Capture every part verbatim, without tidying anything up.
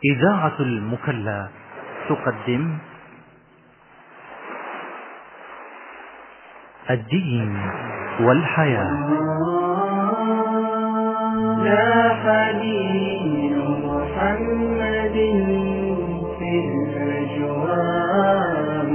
إذاعة المكلا تقدم الدين والحياة. لاح دين محمد في الأجواء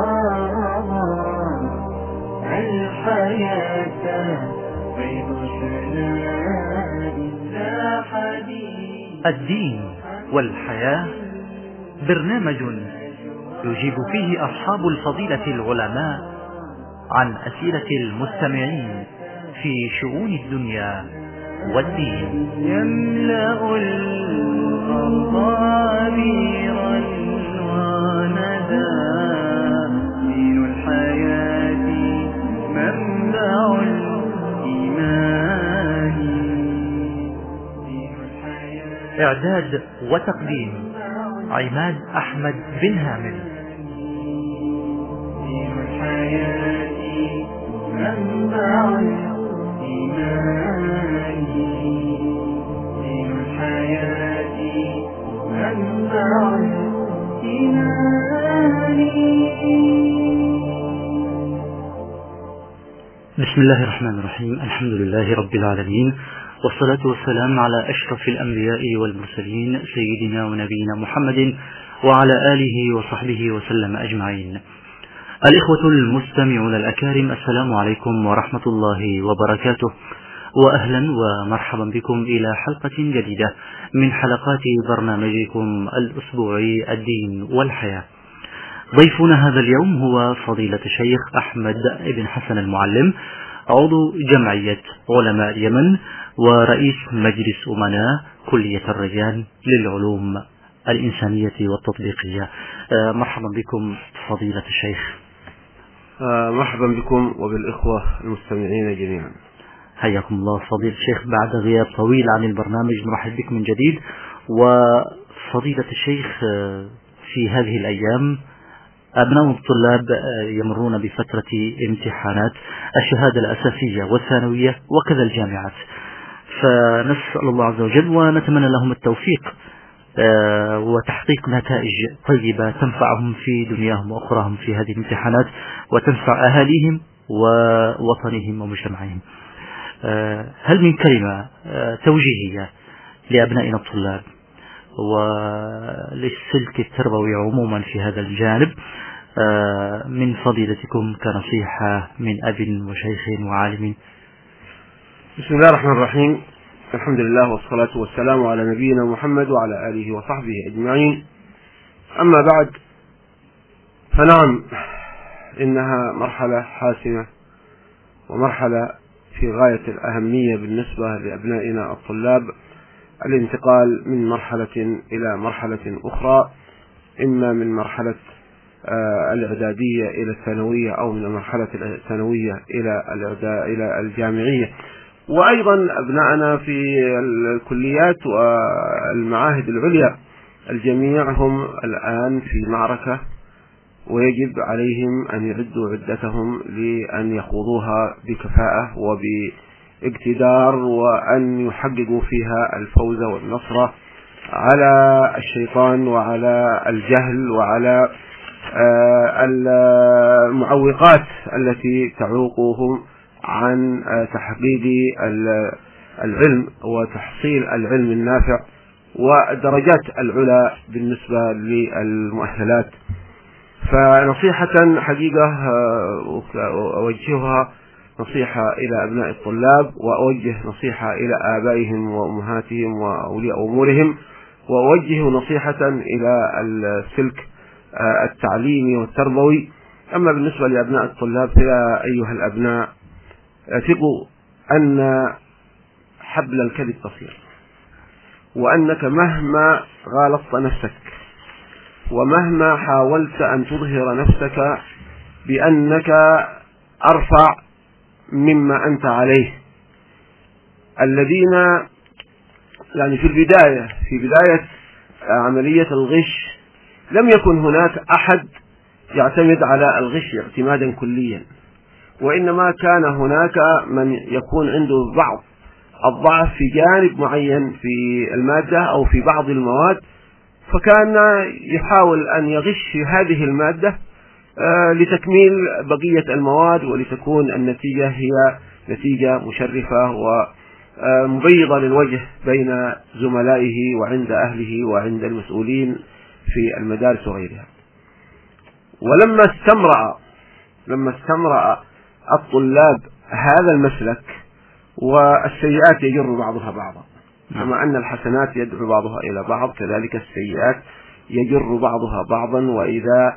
وراء الحياة بين سلام. لاح دين الدين والحياة برنامج يجيب فيه أصحاب الفضيلة العلماء عن أسئلة المستمعين في شؤون الدنيا والدين. يملأ الأرض أميرا وندى دين الحياة منبع الإيمان. إعداد وتقديم عماد أحمد بن هامل. دين الحياة منبع الإيمان. دين الحياة منبع الإيمان. بسم الله الرحمن الرحيم. الحمد لله رب العالمين، والصلاة والسلام على أشرف الأنبياء والمرسلين سيدنا ونبينا محمد وعلى آله وصحبه وسلم أجمعين. الإخوة المستمعون الأكارم، السلام عليكم ورحمة الله وبركاته، وأهلا ومرحبا بكم إلى حلقة جديدة من حلقات برنامجكم الأسبوعي الدين والحياة. ضيفنا هذا اليوم هو فضيلة الشيخ أحمد بن حسن المعلم، عضو جمعية علماء اليمن ورئيس مجلس أمناء كلية الريان للعلوم الإنسانية والتطبيقية. مرحبا بكم فضيلة الشيخ. مرحبا بكم وبالإخوة المستمعين جميعا. حياكم الله فضيلة الشيخ، بعد غياب طويل عن البرنامج نرحب بكم من جديد. وفضيلة الشيخ، في هذه الأيام أبناء الطلاب يمرون بفترة امتحانات الشهادة الأساسية والثانوية وكذا الجامعات، فنسأل الله عز وجل ونتمنى لهم التوفيق وتحقيق نتائج طيبة تنفعهم في دنياهم وأخراهم في هذه الامتحانات، وتنفع أهاليهم ووطنهم ومجتمعهم. هل من كلمة توجيهية لأبنائنا الطلاب وللسلك التربوي عموما في هذا الجانب من فضيلتكم كنصيحة من أب وشيخ وعالم؟ بسم الله الرحمن الرحيم. الحمد لله والصلاة والسلام على نبينا محمد وعلى آله وصحبه أجمعين. أما بعد، فنعم، إنها مرحلة حاسمة ومرحلة في غاية الأهمية بالنسبة لأبنائنا الطلاب، الانتقال من مرحلة إلى مرحلة أخرى، إما من مرحلة الإعدادية إلى الثانوية أو من المرحلة الثانوية إلى إلى الجامعية. وأيضا أبنائنا في الكليات والمعاهد العليا الجميع هم الآن في معركة، ويجب عليهم أن يعدوا عدتهم لأن يخوضوها بكفاءة وباقتدار، وأن يحققوا فيها الفوز والنصر على الشيطان وعلى الجهل وعلى المعوقات التي تعوقهم عن تحقيق العلم وتحصيل العلم النافع والدرجات العلى بالنسبة للمؤهلات. فنصيحة حقيقة أوجهها نصيحة إلى أبناء الطلاب، وأوجه نصيحة إلى آبائهم وأمهاتهم وأولياء أمورهم، وأوجه نصيحة إلى السلك التعليمي والتربوي. أما بالنسبة لأبناء الطلاب، فيا أيها الأبناء، ثقوا أن حبل الكذب قصير، وأنك مهما غالطت نفسك ومهما حاولت أن تظهر نفسك بأنك أرفع مما أنت عليه، الذين يعني في البداية في بداية عملية الغش لم يكن هناك أحد يعتمد على الغش اعتمادا كليا، وإنما كان هناك من يكون عنده بعض الضعف في جانب معين في المادة أو في بعض المواد، فكان يحاول أن يغش هذه المادة لتكميل بقية المواد ولتكون النتيجة هي نتيجة مشرفة ومبيضة للوجه بين زملائه وعند أهله وعند المسؤولين في المدارس وغيرها. ولما استمرأ لما استمرأ الطلاب هذا المسلك والسيئات يجر بعضها بعضا، كما أن الحسنات يدعو بعضها إلى بعض كذلك السيئات يجر بعضها بعضا. وإذا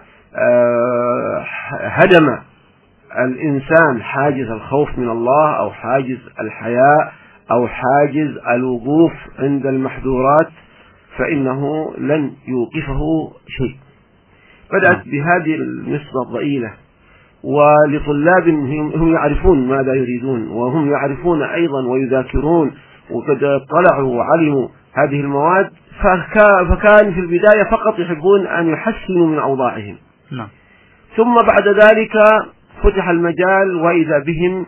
هدم الإنسان حاجز الخوف من الله أو حاجز الحياء أو حاجز الوقوف عند المحظورات فإنه لن يوقفه شيء. بدأت بهذه النسبة الضئيلة، ولطلاب هم يعرفون ماذا يريدون وهم يعرفون أيضا ويذاكرون وقد طلعوا وعلموا هذه المواد، فكان في البداية فقط يحبون أن يحسنوا من أوضاعهم. نعم. ثم بعد ذلك فتح المجال وإذا بهم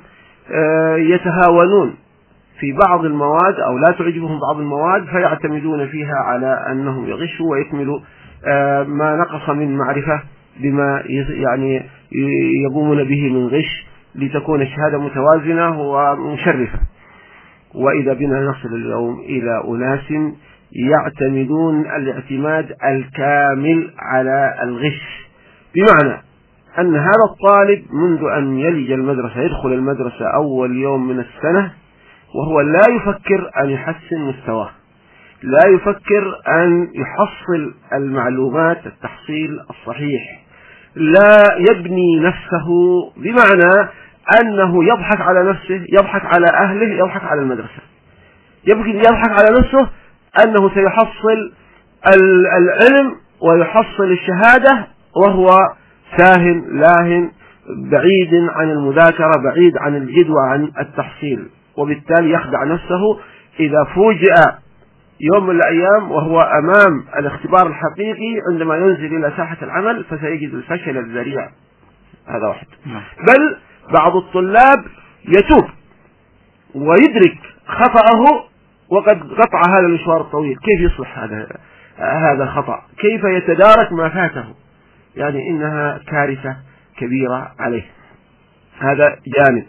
يتهاونون في بعض المواد أو لا تعجبهم بعض المواد فيعتمدون فيها على أنهم يغشوا ويكملوا ما نقص من معرفة بما يعني يقومون به من غش لتكون الشهادة متوازنة ومشرفة. وإذا بنا نصل اليوم إلى أناس يعتمدون الاعتماد الكامل على الغش، بمعنى أن هذا الطالب منذ أن يلج المدرسة يدخل المدرسة أول يوم من السنة وهو لا يفكر أن يحسن مستواه، لا يفكر أن يحصل المعلومات التحصيل الصحيح، لا يبني نفسه، بمعنى أنه يضحك على نفسه، يضحك على أهله، يضحك على المدرسة، يضحك على نفسه أنه سيحصل العلم ويحصل الشهادة وهو ساهن لاهن بعيد عن المذاكرة، بعيد عن الجد وعن التحصيل، وبالتالي يخدع نفسه. إذا فوجئ يوم من الأيام وهو أمام الاختبار الحقيقي عندما ينزل إلى ساحة العمل فسيجد الفشل الذريع. هذا واحد. بل بعض الطلاب يتوب ويدرك خطأه وقد قطع هذا المشوار الطويل، كيف يصلح هذا هذا الخطأ؟ كيف يتدارك ما فاته؟ يعني إنها كارثة كبيرة عليه. هذا جانب.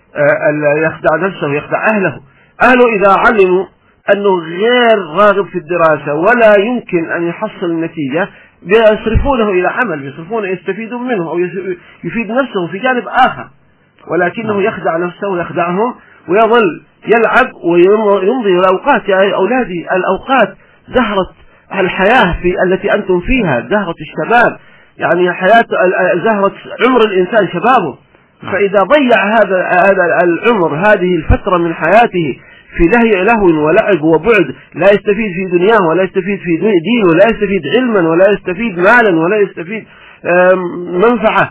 يخدع نفسه يخدع أهله. أهله إذا علموا أنه غير راغب في الدراسة ولا يمكن أن يحصل النتيجة يصرفونه إلى عمل، يصرفونه يستفيدون منه أو يفيد نفسه في جانب آخر، ولكنه يخدع نفسه ويخدعهم ويظل يلعب ويمضي الأوقات. يا أولادي الأوقات زهرة الحياة في التي أنتم فيها، زهرة الشباب، يعني حياة زهرة عمر الإنسان شبابه. فإذا ضيع هذا هذا العمر هذه الفترة من حياته في لهي لهو ولعب وبعد، لا يستفيد في دنياه ولا يستفيد في دينه ولا يستفيد علما ولا يستفيد مالا ولا يستفيد منفعة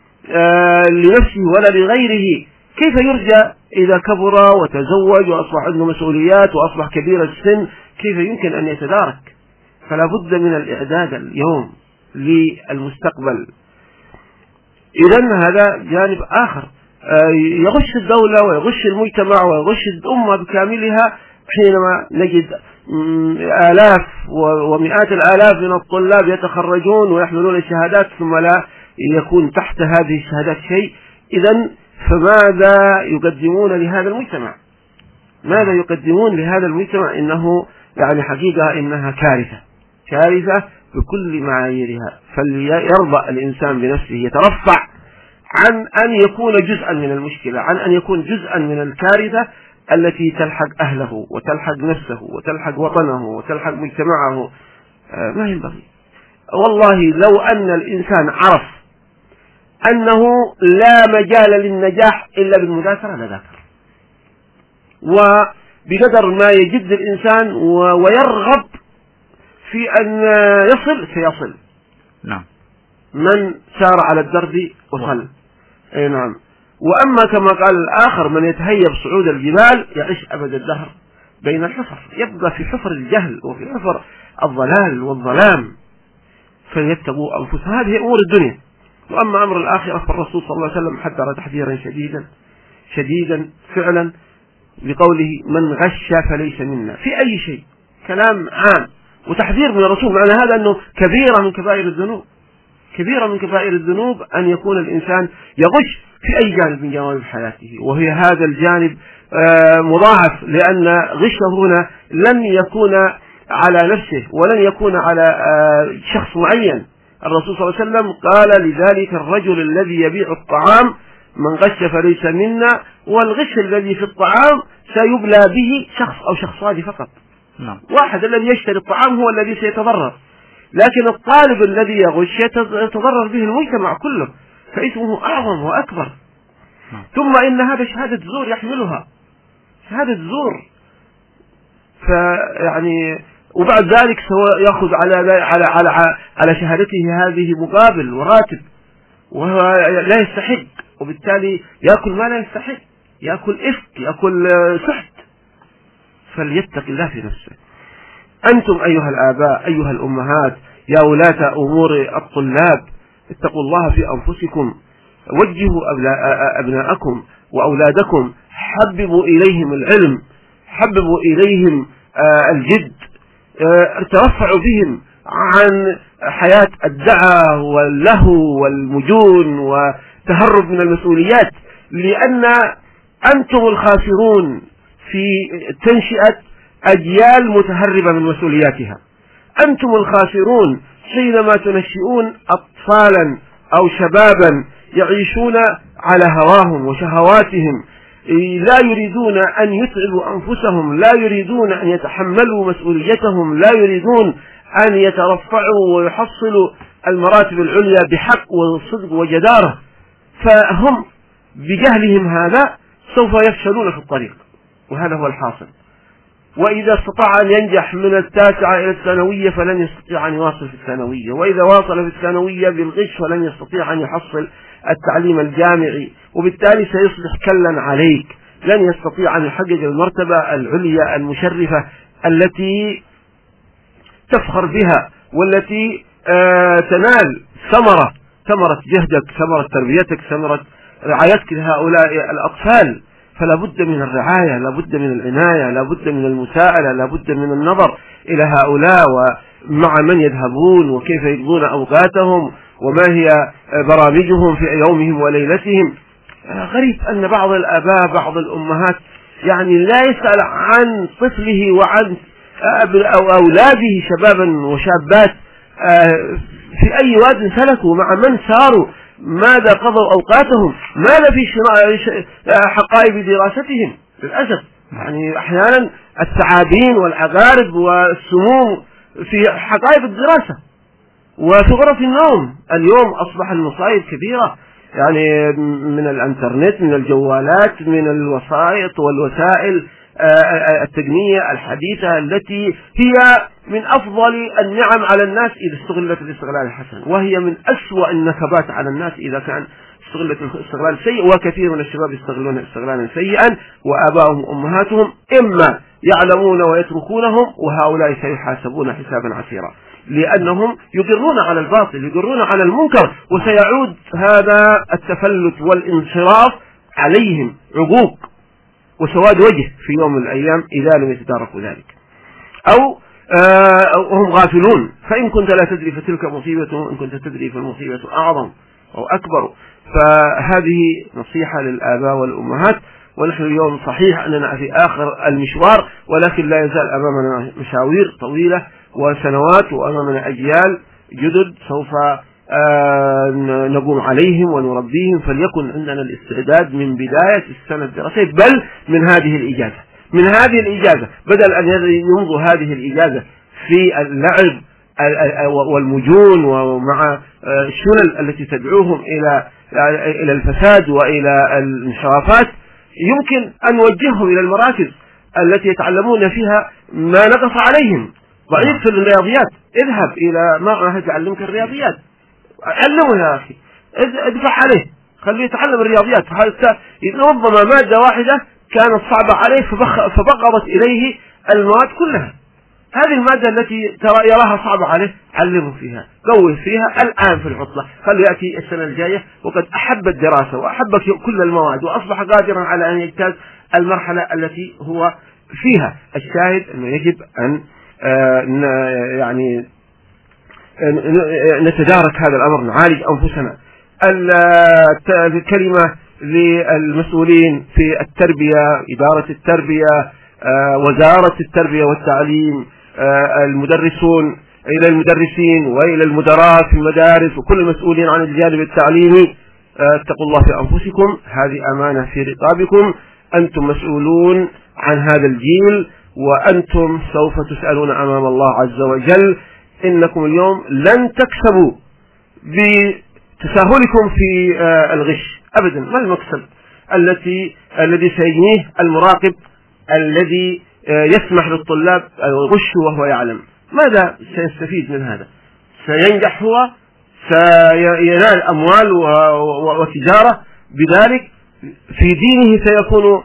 لنفسه ولا لغيره، كيف يرجى إذا كبر وتزوج وأصبح عنده مسؤوليات وأصبح كبير السن؟ كيف يمكن أن يتدارك؟ فلا بد من الإعداد اليوم للمستقبل. إذن هذا جانب آخر، يغش الدولة ويغش المجتمع ويغش الأمة بكاملها حينما نجد آلاف ومئات الآلاف من الطلاب يتخرجون ويحملون الشهادات ثم لا يكون تحت هذه الشهادات شيء. إذن فماذا يقدمون لهذا المجتمع؟ ماذا يقدمون لهذا المجتمع؟ إنه يعني حقيقة إنها كارثة، كارثة بكل معاييرها. فليرضى الإنسان بنفسه، يترفع عن أن يكون جزءا من المشكلة، عن أن يكون جزءا من الكارثة التي تلحق أهله وتلحق نفسه وتلحق وطنه وتلحق مجتمعه. ما ينبغي. والله لو أن الإنسان عرف أنه لا مجال للنجاح إلا بالمذاكرة لذاكر، وبقدر ما يجد الإنسان ويرغب في أن يصل سيصل. نعم. من سار على الدرب وصل. أي نعم. وأما كما قال الآخر من يتهيب صعود الجبال يعيش أبد الدهر بين الحفر، يبقى في حفر الجهل وفي حفر الضلال والظلام، فليتقوا أنفسهم. هذه أمور الدنيا. وأما أمر الآخرة فالرسول صلى الله عليه وسلم حذر تحذيرا شديدا شديدا فعلا بقوله من غش فليس منا، في أي شيء، كلام عام وتحذير من الرسول. معنى هذا أنه كبيرة من كبائر الذنوب، كبيرة من كبائر الذنوب أن يكون الإنسان يغش في أي جانب من جوانب حياته، وهي هذا الجانب مضاعف، لأن غشه هنا لن يكون على نفسه ولن يكون على شخص معين. الرسول صلى الله عليه وسلم قال لذلك الرجل الذي يبيع الطعام من غش فليس منا، والغش الذي في الطعام سيبلى به شخص أو شخصان فقط. نعم. واحد الذي يشتري الطعام هو الذي سيتضرر، لكن الطالب الذي يغش يتضرر به المجتمع كله، فاسمه أعظم وأكبر. نعم. ثم إن هذا شهادة زور يحملها، شهادة زور، فيعني وبعد ذلك سواء يأخذ على على على على شهادته هذه مقابل وراتب، وهو لا يستحق، وبالتالي يأكل ما لا يستحق، يأكل إفك، يأكل سحت. فليتق الله في نفسه. أنتم أيها الآباء، أيها الأمهات، يا ولاة أمور الطلاب، اتقوا الله في أنفسكم، وجهوا أبناءكم وأولادكم، حببوا إليهم العلم، حببوا إليهم الجد، ترفعوا بهم عن حياة الدعاء واللهو والمجون وتهرب من المسؤوليات، لأن أنتم الخاسرون في تنشئة أجيال متهربة من مسؤولياتها. أنتم الخاسرون حينما تنشئون أطفالا أو شبابا يعيشون على هواهم وشهواتهم، لا يريدون أن يتعبوا أنفسهم، لا يريدون أن يتحملوا مسؤوليتهم، لا يريدون أن يترفعوا ويحصلوا المراتب العليا بحق وصدق وجدارة، فهم بجهلهم هذا سوف يفشلون في الطريق، وهذا هو الحاصل. وإذا استطاع أن ينجح من التاسعة إلى الثانوية فلن يستطيع أن يواصل في الثانوية، وإذا واصل في الثانوية بالغش فلن يستطيع أن يحصل التعليم الجامعي، وبالتالي سيصبح كلا عليك، لن يستطيع أن يحقق المرتبة العليا المشرفة التي تفخر بها، والتي آه تنال ثمرة ثمرة جهدك، ثمرة تربيتك، ثمرة رعايتك لهؤلاء الأطفال. فلا بد من الرعاية، لا بد من العناية، لا بد من المساءلة، لا بد من النظر إلى هؤلاء ومع من يذهبون وكيف يقضون أوقاتهم وما هي برامجهم في يومهم وليلتهم. غريب أن بعض الآباء بعض الأمهات يعني لا يسأل عن طفله وعن أولاده شبابا وشابات في أي واد سلكوا، مع من ساروا، ماذا قضوا أوقاتهم، ماذا في حقائب دراستهم. للأسف يعني أحيانا الثعابين والعقارب والسموم في حقائب الدراسة وفي غرف النوم. اليوم أصبح المصائب كبيرة، يعني من الانترنت، من الجوالات، من الوسائط والوسائل التقنية الحديثة التي هي من أفضل النعم على الناس إذا استغلت الاستغلال الحسن، وهي من أسوأ النكبات على الناس إذا كان استغلت الاستغلال سيء. وكثير من الشباب يستغلون استغلالا سيئا، وآباؤهم وأمهاتهم إما يعلمون ويتركونهم، وهؤلاء سيحاسبون حسابا عسيرا، لأنهم يقرون على الباطل، يقرون على المنكر، وسيعود هذا التفلت والانصراف عليهم عقوق وسواد وجه في يوم من الأيام إذا لم يتداركوا ذلك، أو وهم غافلون. فإن كنت لا تدري فتلك مصيبة، وإن كنت تدري فالمصيبة أعظم أو أكبر. فهذه نصيحة للآباء والأمهات. ونحن اليوم صحيح أننا في آخر المشوار، ولكن لا يزال أمامنا مشاوير طويلة وسنوات، وأمامنا أجيال جدد سوف نقوم عليهم ونربيهم. فليكن عندنا الاستعداد من بداية السنة الدراسية، بل من هذه الإجازة، من هذه الإجازة، بدل أن يمضوا هذه الإجازة في اللعب والمجون ومع الشلل التي تدعوهم إلى إلى الفساد وإلى الانحرافات، يمكن أن نوجههم إلى المراكز التي يتعلمون فيها ما نقص عليهم. ضعيف في الرياضيات، اذهب إلى معهد يعلمك الرياضيات، علمه يا أخي، ادفع عليه، خليه يتعلم الرياضيات، حتى ربما مادة واحدة كانت صعبة عليه فبغضت إليه المواد كلها. هذه المادة التي ترى يراها صعبة عليه علمه فيها، قوه فيها الآن في العطلة، خليه يأتي السنة الجاية وقد أحب الدراسة وأحب كل المواد وأصبح قادرا على أن يجتاز المرحلة التي هو فيها. الشاهد أنه يجب أن يعني نتدارك هذا الأمر، نعالج أنفسنا. الكلمة للمسؤولين في التربية، إدارة التربية، وزارة التربية والتعليم، المدرسون، إلى المدرسين وإلى المدراء في المدارس وكل المسؤولين عن الجانب التعليمي، اتقوا الله في أنفسكم، هذه أمانة في رقابكم، أنتم مسؤولون عن هذا الجيل وأنتم سوف تسألون أمام الله عز وجل. إنكم اليوم لن تكسبوا بتساهلكم في الغش أبدا. ما المكسب التي الذي سيجنيه المراقب الذي يسمح للطلاب الغش وهو يعلم؟ ماذا سيستفيد من هذا؟ سينجح هو، سينال أموال وتجارة بذلك، في دينه سيكون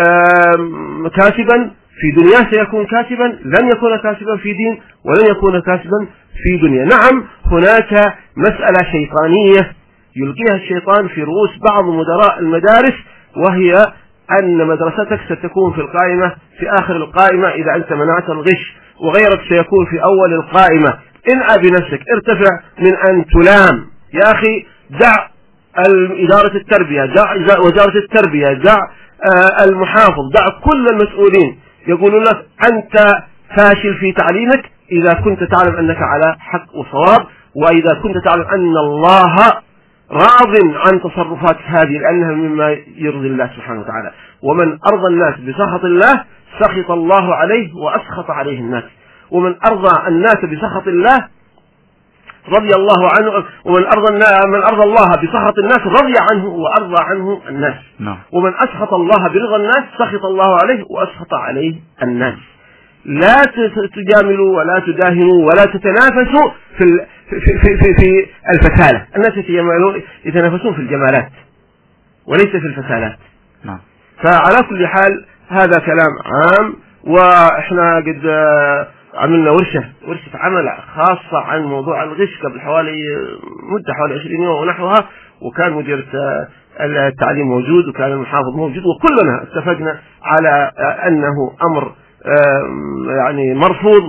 كاسبا، في دنياه سيكون كاسبا، لن يكون كاسبا في دين ولن يكون كاسبا في دنيا. نعم، هناك مسألة شيطانية يلقيها الشيطان في رؤوس بعض مدراء المدارس، وهي أن مدرستك ستكون في القائمة في آخر القائمة إذا أنت منعت الغش، وغيرك سيكون في أول القائمة. انأى بنفسك، ارتفع من أن تلام. يا أخي دع إدارة التربية، دع وزارة التربية، دع المحافظ، دع كل المسؤولين يقولون لك أنت فاشل في تعليمك إذا كنت تعلم أنك على حق وصواب، وإذا كنت تعلم أن الله راض عن تصرفات هذه لأنها مما يرضي الله سبحانه وتعالى. ومن أرضى الناس بسخط الله سخط الله عليه وأسخط عليه الناس، ومن أرضى الناس بسخط الله رضي الله عنه، ومن أرضى من أرضى الله بسخط الناس رضي عنه وأرضى عنه الناس. نعم. ومن أسخط الله برضا الناس سخط الله عليه وأسخط عليه الناس. لا تجاملوا ولا تداهنوا ولا تتنافسوا في في في في, في الفتالة. الناس يتنافسون في الجمالات وليس في الفتالات. نعم. فعلى كل حال هذا كلام عام، وإحنا قد عملنا ورشة ورشة عمل خاصة عن موضوع الغش قبل حوالي مدة حوالي عشرين يوم ونحوها، وكان مدير التعليم موجود وكان المحافظ موجود، وكلنا اتفقنا على أنه أمر يعني مرفوض،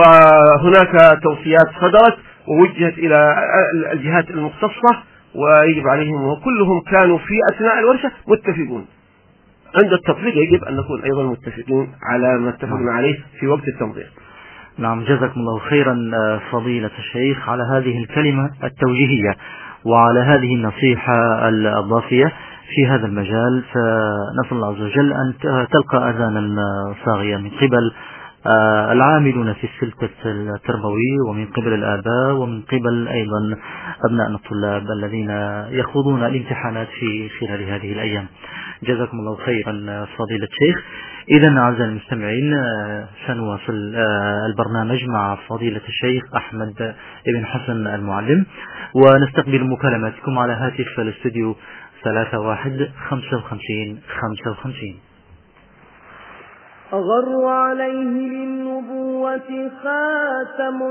وهناك توصيات صدرت ووجهت إلى الجهات المختصة ويجب عليهم، وكلهم كانوا في أثناء الورشة متفقون. عند التطبيق يجب أن نكون أيضا متفقين على ما اتفقنا عليه في وقت التنظير. نعم، جزاكم الله خيرا فضيلة الشيخ على هذه الكلمة التوجيهية وعلى هذه النصيحة الضافية في هذا المجال. فنسأل الله عز وجل أن تلقى أذانا صاغية من قبل العاملون في السلك التربوي ومن قبل الآباء ومن قبل أيضا أبناء الطلاب الذين يخوضون الامتحانات في خلال هذه الأيام. جزاكم الله خيرا فضيلة الشيخ. إذن أعزائي المستمعين سنواصل البرنامج مع فضيلة الشيخ أحمد بن حسن المعلم، ونستقبل مكالماتكم على هاتف الاستوديو ثلاثة واحد خمسة وخمسين خمسة وخمسين. أغر عليه للنبوة خاتم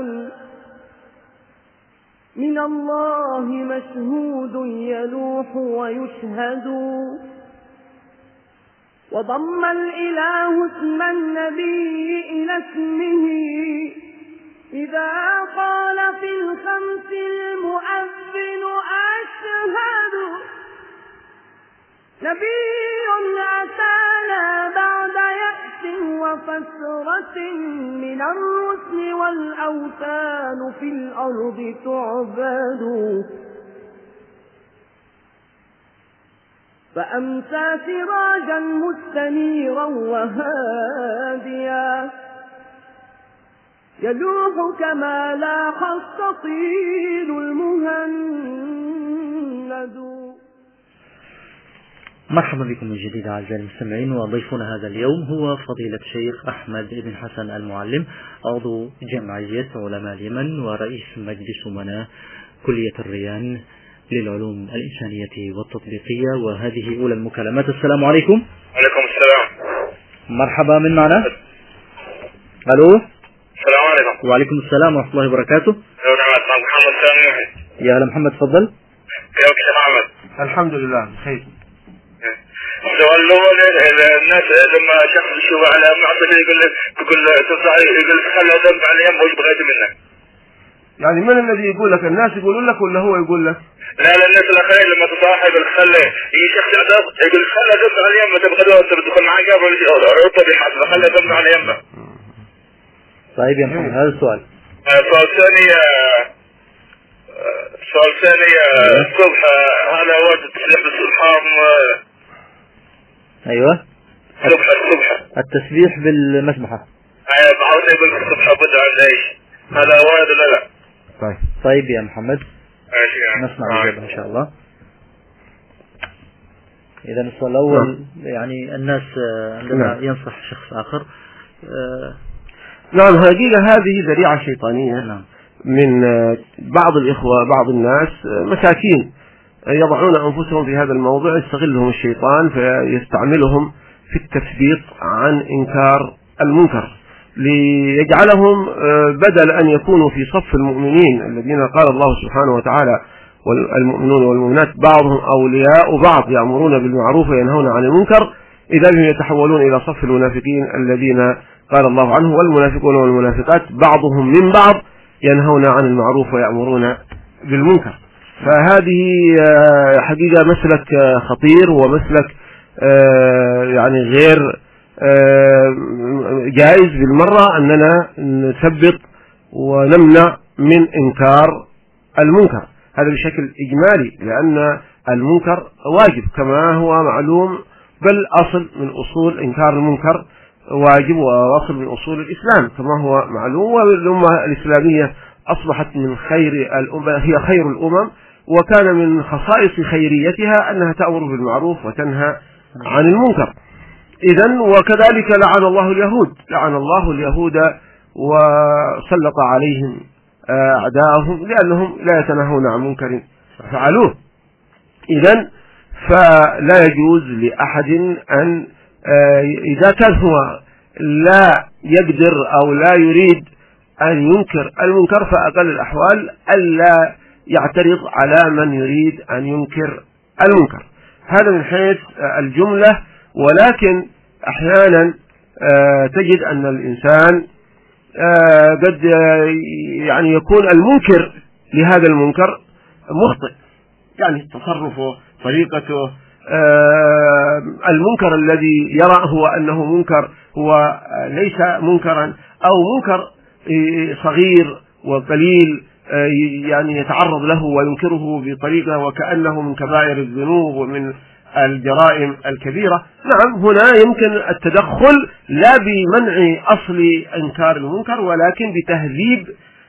من الله مشهود يلوح ويشهد، وضم الإله اسم النبي إلى اسمه إذا قال في الخمس المؤذن أشهد. نبي أتانا بعد يأس وفترة من الرسل والأوثان في الأرض تعبد، فأمسى سراجا مستنيرا وهاديا يلوح كما لاح السطيل المهند. مرحبا بكم من جديد أعزائي المستمعين، وضيفنا هذا اليوم هو فضيلة الشيخ أحمد بن حسن المعلم، عضو جمعية علماء اليمن ورئيس مجلس أمناء كلية الريان للعلوم الإنسانية والتطبيقية. وهذه أولى المكالمات. السلام عليكم. وعليكم السلام. مرحبا، من معنا؟ ألو. السلام عليكم. وعليكم السلام ورحمة الله وبركاته. محمد سامي. يا هلا محمد، تفضل. كيفك يا محمد؟ الحمد لله بخير. السؤال الأول الناس لما شخص يشوف على معصية يقول لك يقول تنصح يقول لك خلى ذنب على يمه وش بغيت منك؟ يعني من الذي يقول لك؟ الناس يقولون لك ولا هو يقول لك؟ لا لا الناس الآخرين لما تصاحب يقول خلى يجي شخص يعترض يقول خلى ذنب على يمه تبغى تدخل معاه قبل عطة بيحاسب خلى ذنب على يمه. طيب يا محمد هذا السؤال. السؤال الثاني السؤال الثاني الصبح هذا وقت تلبس الحرام. ايوه الصبح الصبح التسبيح بالمسبحة. ايوه بعض يقول الصبح بدأ عند ايش هذا وارد ولا لا؟ طيب طيب يا محمد ماشي نسمع الإجابة إن شاء الله. إذا السؤال الأول يعني الناس عندما ينصح شخص آخر. نعم حقيقة هذه ذريعة شيطانية نعم. من بعض الإخوة بعض الناس مساكين يضعون أنفسهم في هذا الموضوع، يستغلهم الشيطان فيستعملهم في التثبيط عن إنكار المنكر ليجعلهم بدل أن يكونوا في صف المؤمنين الذين قال الله سبحانه وتعالى والمؤمنون والمؤمنات بعضهم أولياء بعض يأمرون بالمعروف وينهون عن المنكر، إذا بهم يتحولون إلى صف المنافقين الذين قال الله عنه والمنافقون والمنافقات بعضهم من بعض ينهون عن المعروف ويأمرون بالمنكر. فهذه حقيقة مسلك خطير ومسلك يعني غير جائز بالمرة أننا نثبت ونمنع من إنكار المنكر، هذا بشكل إجمالي، لأن المنكر واجب كما هو معلوم، بل أصل من أصول إنكار المنكر واجب وأصل من أصول الإسلام كما هو معلوم. والأمة الإسلامية أصبحت من خير الأمم، هي خير الأمم، وكان من خصائص خيريتها أنها تأمر بالمعروف وتنهى عن المنكر. إذن وكذلك لعن الله اليهود، لعن الله اليهود وسلط عليهم أعداءهم لأنهم لا يتناهون عن منكر فعلوه. إذن فلا يجوز لأحد أن إذا كان هو لا يقدر أو لا يريد أن ينكر المنكر فأقل الأحوال ألا يعترض على من يريد أن ينكر المنكر. هذا من حيث الجملة. ولكن أحيانا تجد أن الإنسان قد يعني يكون المنكر لهذا المنكر مخطئ، يعني تصرفه طريقته المنكر الذي يرى هو أنه منكر هو ليس منكرا، أو منكر صغير وقليل يعني يتعرض له وينكره بطريقة وكأنه من كبائر الذنوب ومن الجرائم الكبيرة. نعم هنا يمكن التدخل لا بمنع أصل إنكار المنكر ولكن بتهذيب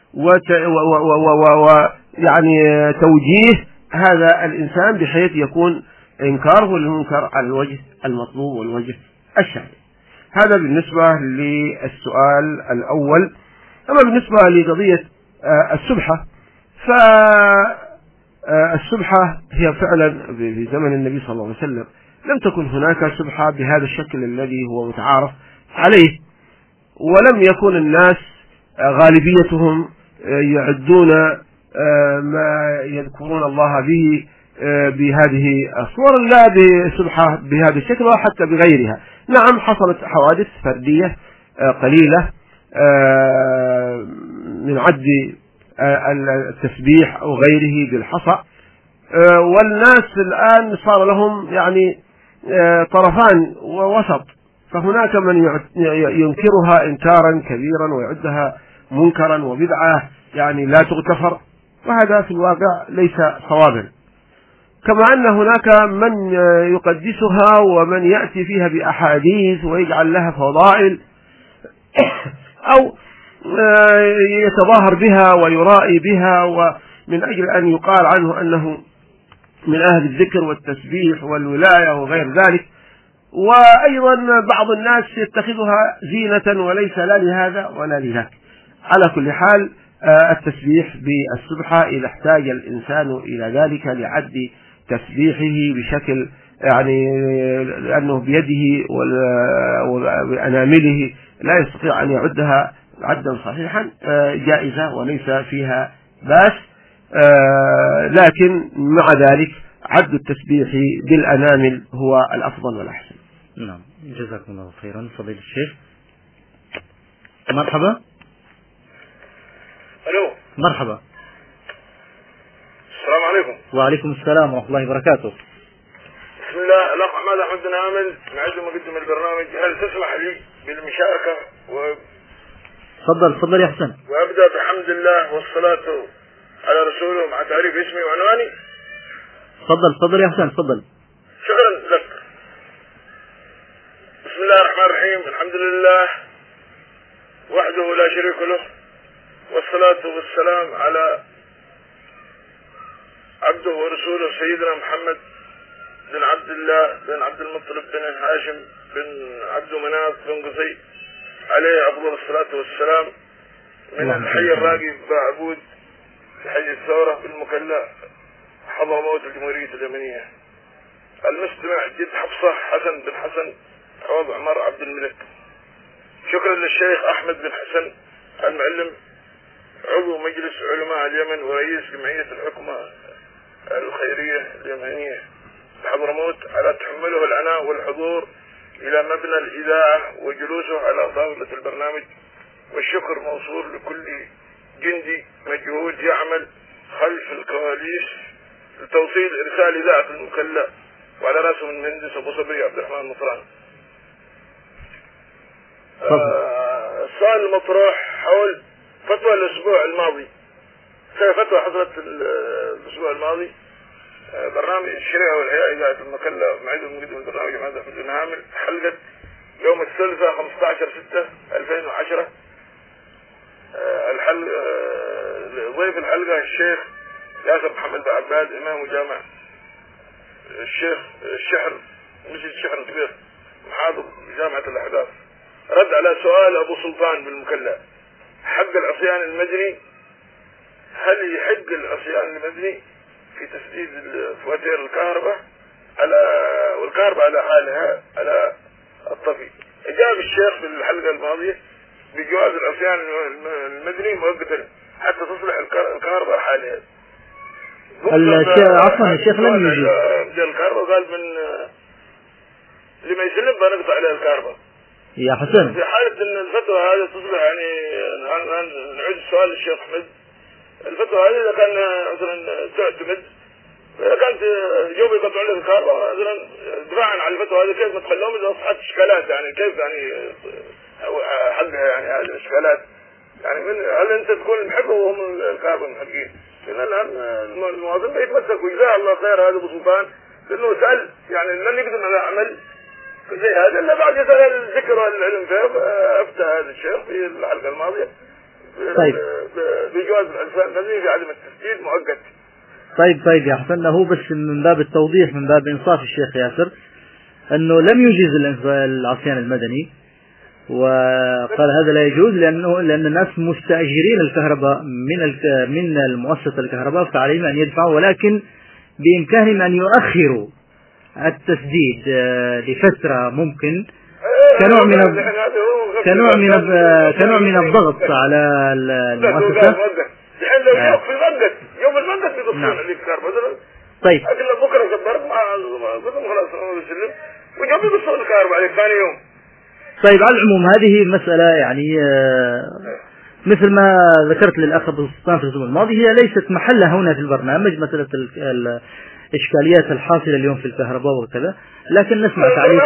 ويعني توجيه هذا الإنسان بحيث يكون إنكاره للمنكر على الوجه المطلوب والوجه الشرعي. هذا بالنسبة للسؤال الأول. أما بالنسبة لقضية السبحة، فالسبحة هي فعلا في زمن النبي صلى الله عليه وسلم لم تكن هناك سبحة بهذا الشكل الذي هو متعارف عليه، ولم يكن الناس غالبيتهم يعدون ما يذكرون الله به بهذه الصور لا بسبحة بهذا الشكل وحتى بغيرها. نعم حصلت حوادث فردية قليلة من عد التسبيح أو غيره بالحصى، والناس الآن صار لهم يعني طرفان ووسط، فهناك من ينكرها إنكارا كبيرا ويعدها منكرا وبدعة يعني لا تغتفر، وهذا في الواقع ليس صوابا. كما أن هناك من يقدسها ومن يأتي فيها بأحاديث ويجعل لها فضائل أو يتظاهر بها ويرائي بها، ومن أجل أن يقال عنه أنه من أهل الذكر والتسبيح والولاية وغير ذلك. وأيضا بعض الناس يتخذها زينة وليس لا لهذا ولا لذاك. على كل حال التسبيح بالسبحة إذا احتاج الإنسان إلى ذلك لعد تسبيحه بشكل يعني لأنه بيده وبأنامله لا يستطيع أن يعدها عدا صحيحا جائزة وليس فيها بأس، لكن مع ذلك عد التسبيح بالأنامل هو الأفضل والأحسن. نعم، جزاكم الله خيرا فضيلة الشيخ. مرحبا. الو. مرحبا. السلام عليكم. وعليكم السلام ورحمة الله وبركاته. بسم الله. الأخ أحمد أحمد بن عامل معد مقدم البرنامج، هل تسمح لي بالمشاركة و... تفضل تفضل يا حسن. وأبدأ بحمد الله والصلاة على رسوله مع تعريف اسمي وعنواني. تفضل تفضل يا حسن تفضل. شكرا لك. بسم الله الرحمن الرحيم، الحمد لله وحده لا شريك له، والصلاة والسلام على عبده ورسوله سيدنا محمد بن عبد الله بن عبد المطلب بن هاشم بن عبد مناف بن قصي عليه أفضل الصلاة والسلام، من الحي الراقي بعبود في حي الثورة بالمكلا حضرموت الجمهورية اليمنية. المستمع جد حفصة حسن بن حسن عوض عمر عبد الملك. شكرا للشيخ أحمد بن حسن المعلم عضو مجلس علماء اليمن ورئيس جمعية الحكمة الخيرية اليمنية بحضرموت على تحمله العناء والحضور إلى مبنى الإذاعة وجلوسه على طاولة البرنامج، والشكر موصول لكل جندي مجهود يعمل خلف الكواليس لتوصيل إرسال إذاعة المكلا، وعلى رأسه المهندس أبو صبري عبد الرحمن النصران. آه السؤال المطروح حول فتوى الأسبوع الماضي. فتوى حصلت الأسبوع الماضي، آه برنامج الشريعة والحياة إذاعة المكلا معيد مقدم البرنامج محمد أحمد بن عامل حلقة يوم الثلاثاء خمسة عشر ستة ألفين وعشرة. آه الحلقة آه ضيف الحلقة الشيخ ياسر محمد بن عباد إمام جامع الشيخ الشحر مسجد الشحر الكبير محاضر جامعة الأحداث. رد على سؤال أبو سلطان بالمكلا، حق العصيان المدني، هل يحق العصيان المدني في تسديد فواتير الكهرباء على والكهرباء على حالها على الطفي؟ أجاب الشيخ بالحلقة الماضية بجواز العصيان المدني مؤقتا حتى تصلح الكهرباء حالها. الشيخ عفوا الشيخ لم يجيب الكهرباء، قال من لما يسلم بنقطع عليه الكهرباء. يا حسن في حالة ان الفتوى هذه تصلح، يعني نعيد السؤال للشيخ احمد، الفتوى هذه اذا كان مثلا تعتمد، اذا كانت جوبي يقطعون لك الكهرباء مثلا دفاعا عن الفتوى هذه، كيف ما تخلوهم اذا اصبحت اشكالات، يعني كيف يعني حقها يعني هذه الاشكالات، يعني من هل انت تكون محبه وهم الكهرباء محقين؟ لان المواطن يتمسك وجزاه الله خير هذا ابو سلطان، لانه سال يعني لن يقدر على عمل زي هذا الا بعد يسال الذكر والعلم فيه. افتى هذا الشيخ في الحلقه الماضيه طيب بجواز العصيان المدني في عدم التسديد مؤقت. طيب طيب يا حسن، هو بس من باب التوضيح من باب انصاف الشيخ ياسر انه لم يجيز العصيان المدني، وقال هذا لا يجوز لانه لان الناس مستاجرين الكهرباء من من المؤسسه الكهرباء، فعليهم ان يدفعوا، ولكن بامكانهم ان يؤخروا التسديد لفترة ممكن كنوع من كنوع من كنوع من الضغط على المؤسسة. الحين لو يوم في المنقد يوم المنقد بيضبطون عليك الكهرباء. طيب لكن لو بكره كبرت مع بدهم خلاص نسلم وجاب يضبطون الكهرباء عليك ثاني يوم. طيب على العموم هذه مسألة يعني مثل ما ذكرت للأخ أبو سلطان في الأسبوع الماضي، هي ليست محلها هنا في البرنامج مسألة الإشكاليات الحاصلة اليوم في الكهرباء وكذا، لكن نسمع تعليق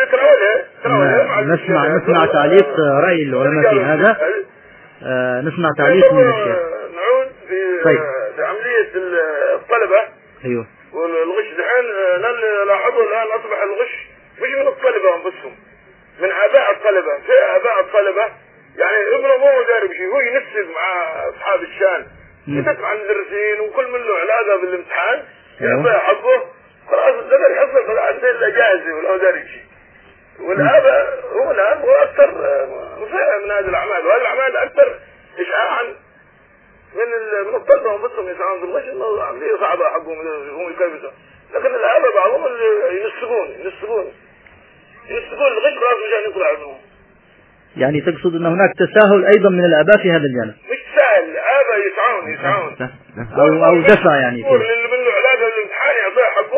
نسمع نسمع تعليق رأي العلماء في هذا. آه نسمع تعليق من الشيخ. نعود في طيب. عملية الطلبة أيوه والغش دحين نلاحظه الآن أصبح الغش مش من الطلبة أنفسهم، من آباء الطلبة. في آباء الطلبة يعني ابنه مو داري بشيء، هو ينسق مع أصحاب الشان، يدفع عن المدرسين وكل من له علاقة بالامتحان يعطيه حقه، خلاص الدبر يحصل خلاص عنده جاهزة ولا داري شيء. والآباء هو الآن هو أكثر مصيبة من هذه الأعمال، وهذه الأعمال أكثر إشعاعا من من الطلبة أنفسهم يسعون في الغش، إنه عملية صعبة حقهم هم يكيفوا، لكن الآباء بعضهم اللي ينسقون ينسقون ينسقون الغش خلاص مشان يطلع منهم. يعني تقصد أن هناك تساهل أيضا من الآباء في هذا الجانب؟ مش سهل، الآباء يسعون يسعون أو أو دفع يعني اللي منه علاقة بالامتحان يعطيه حقه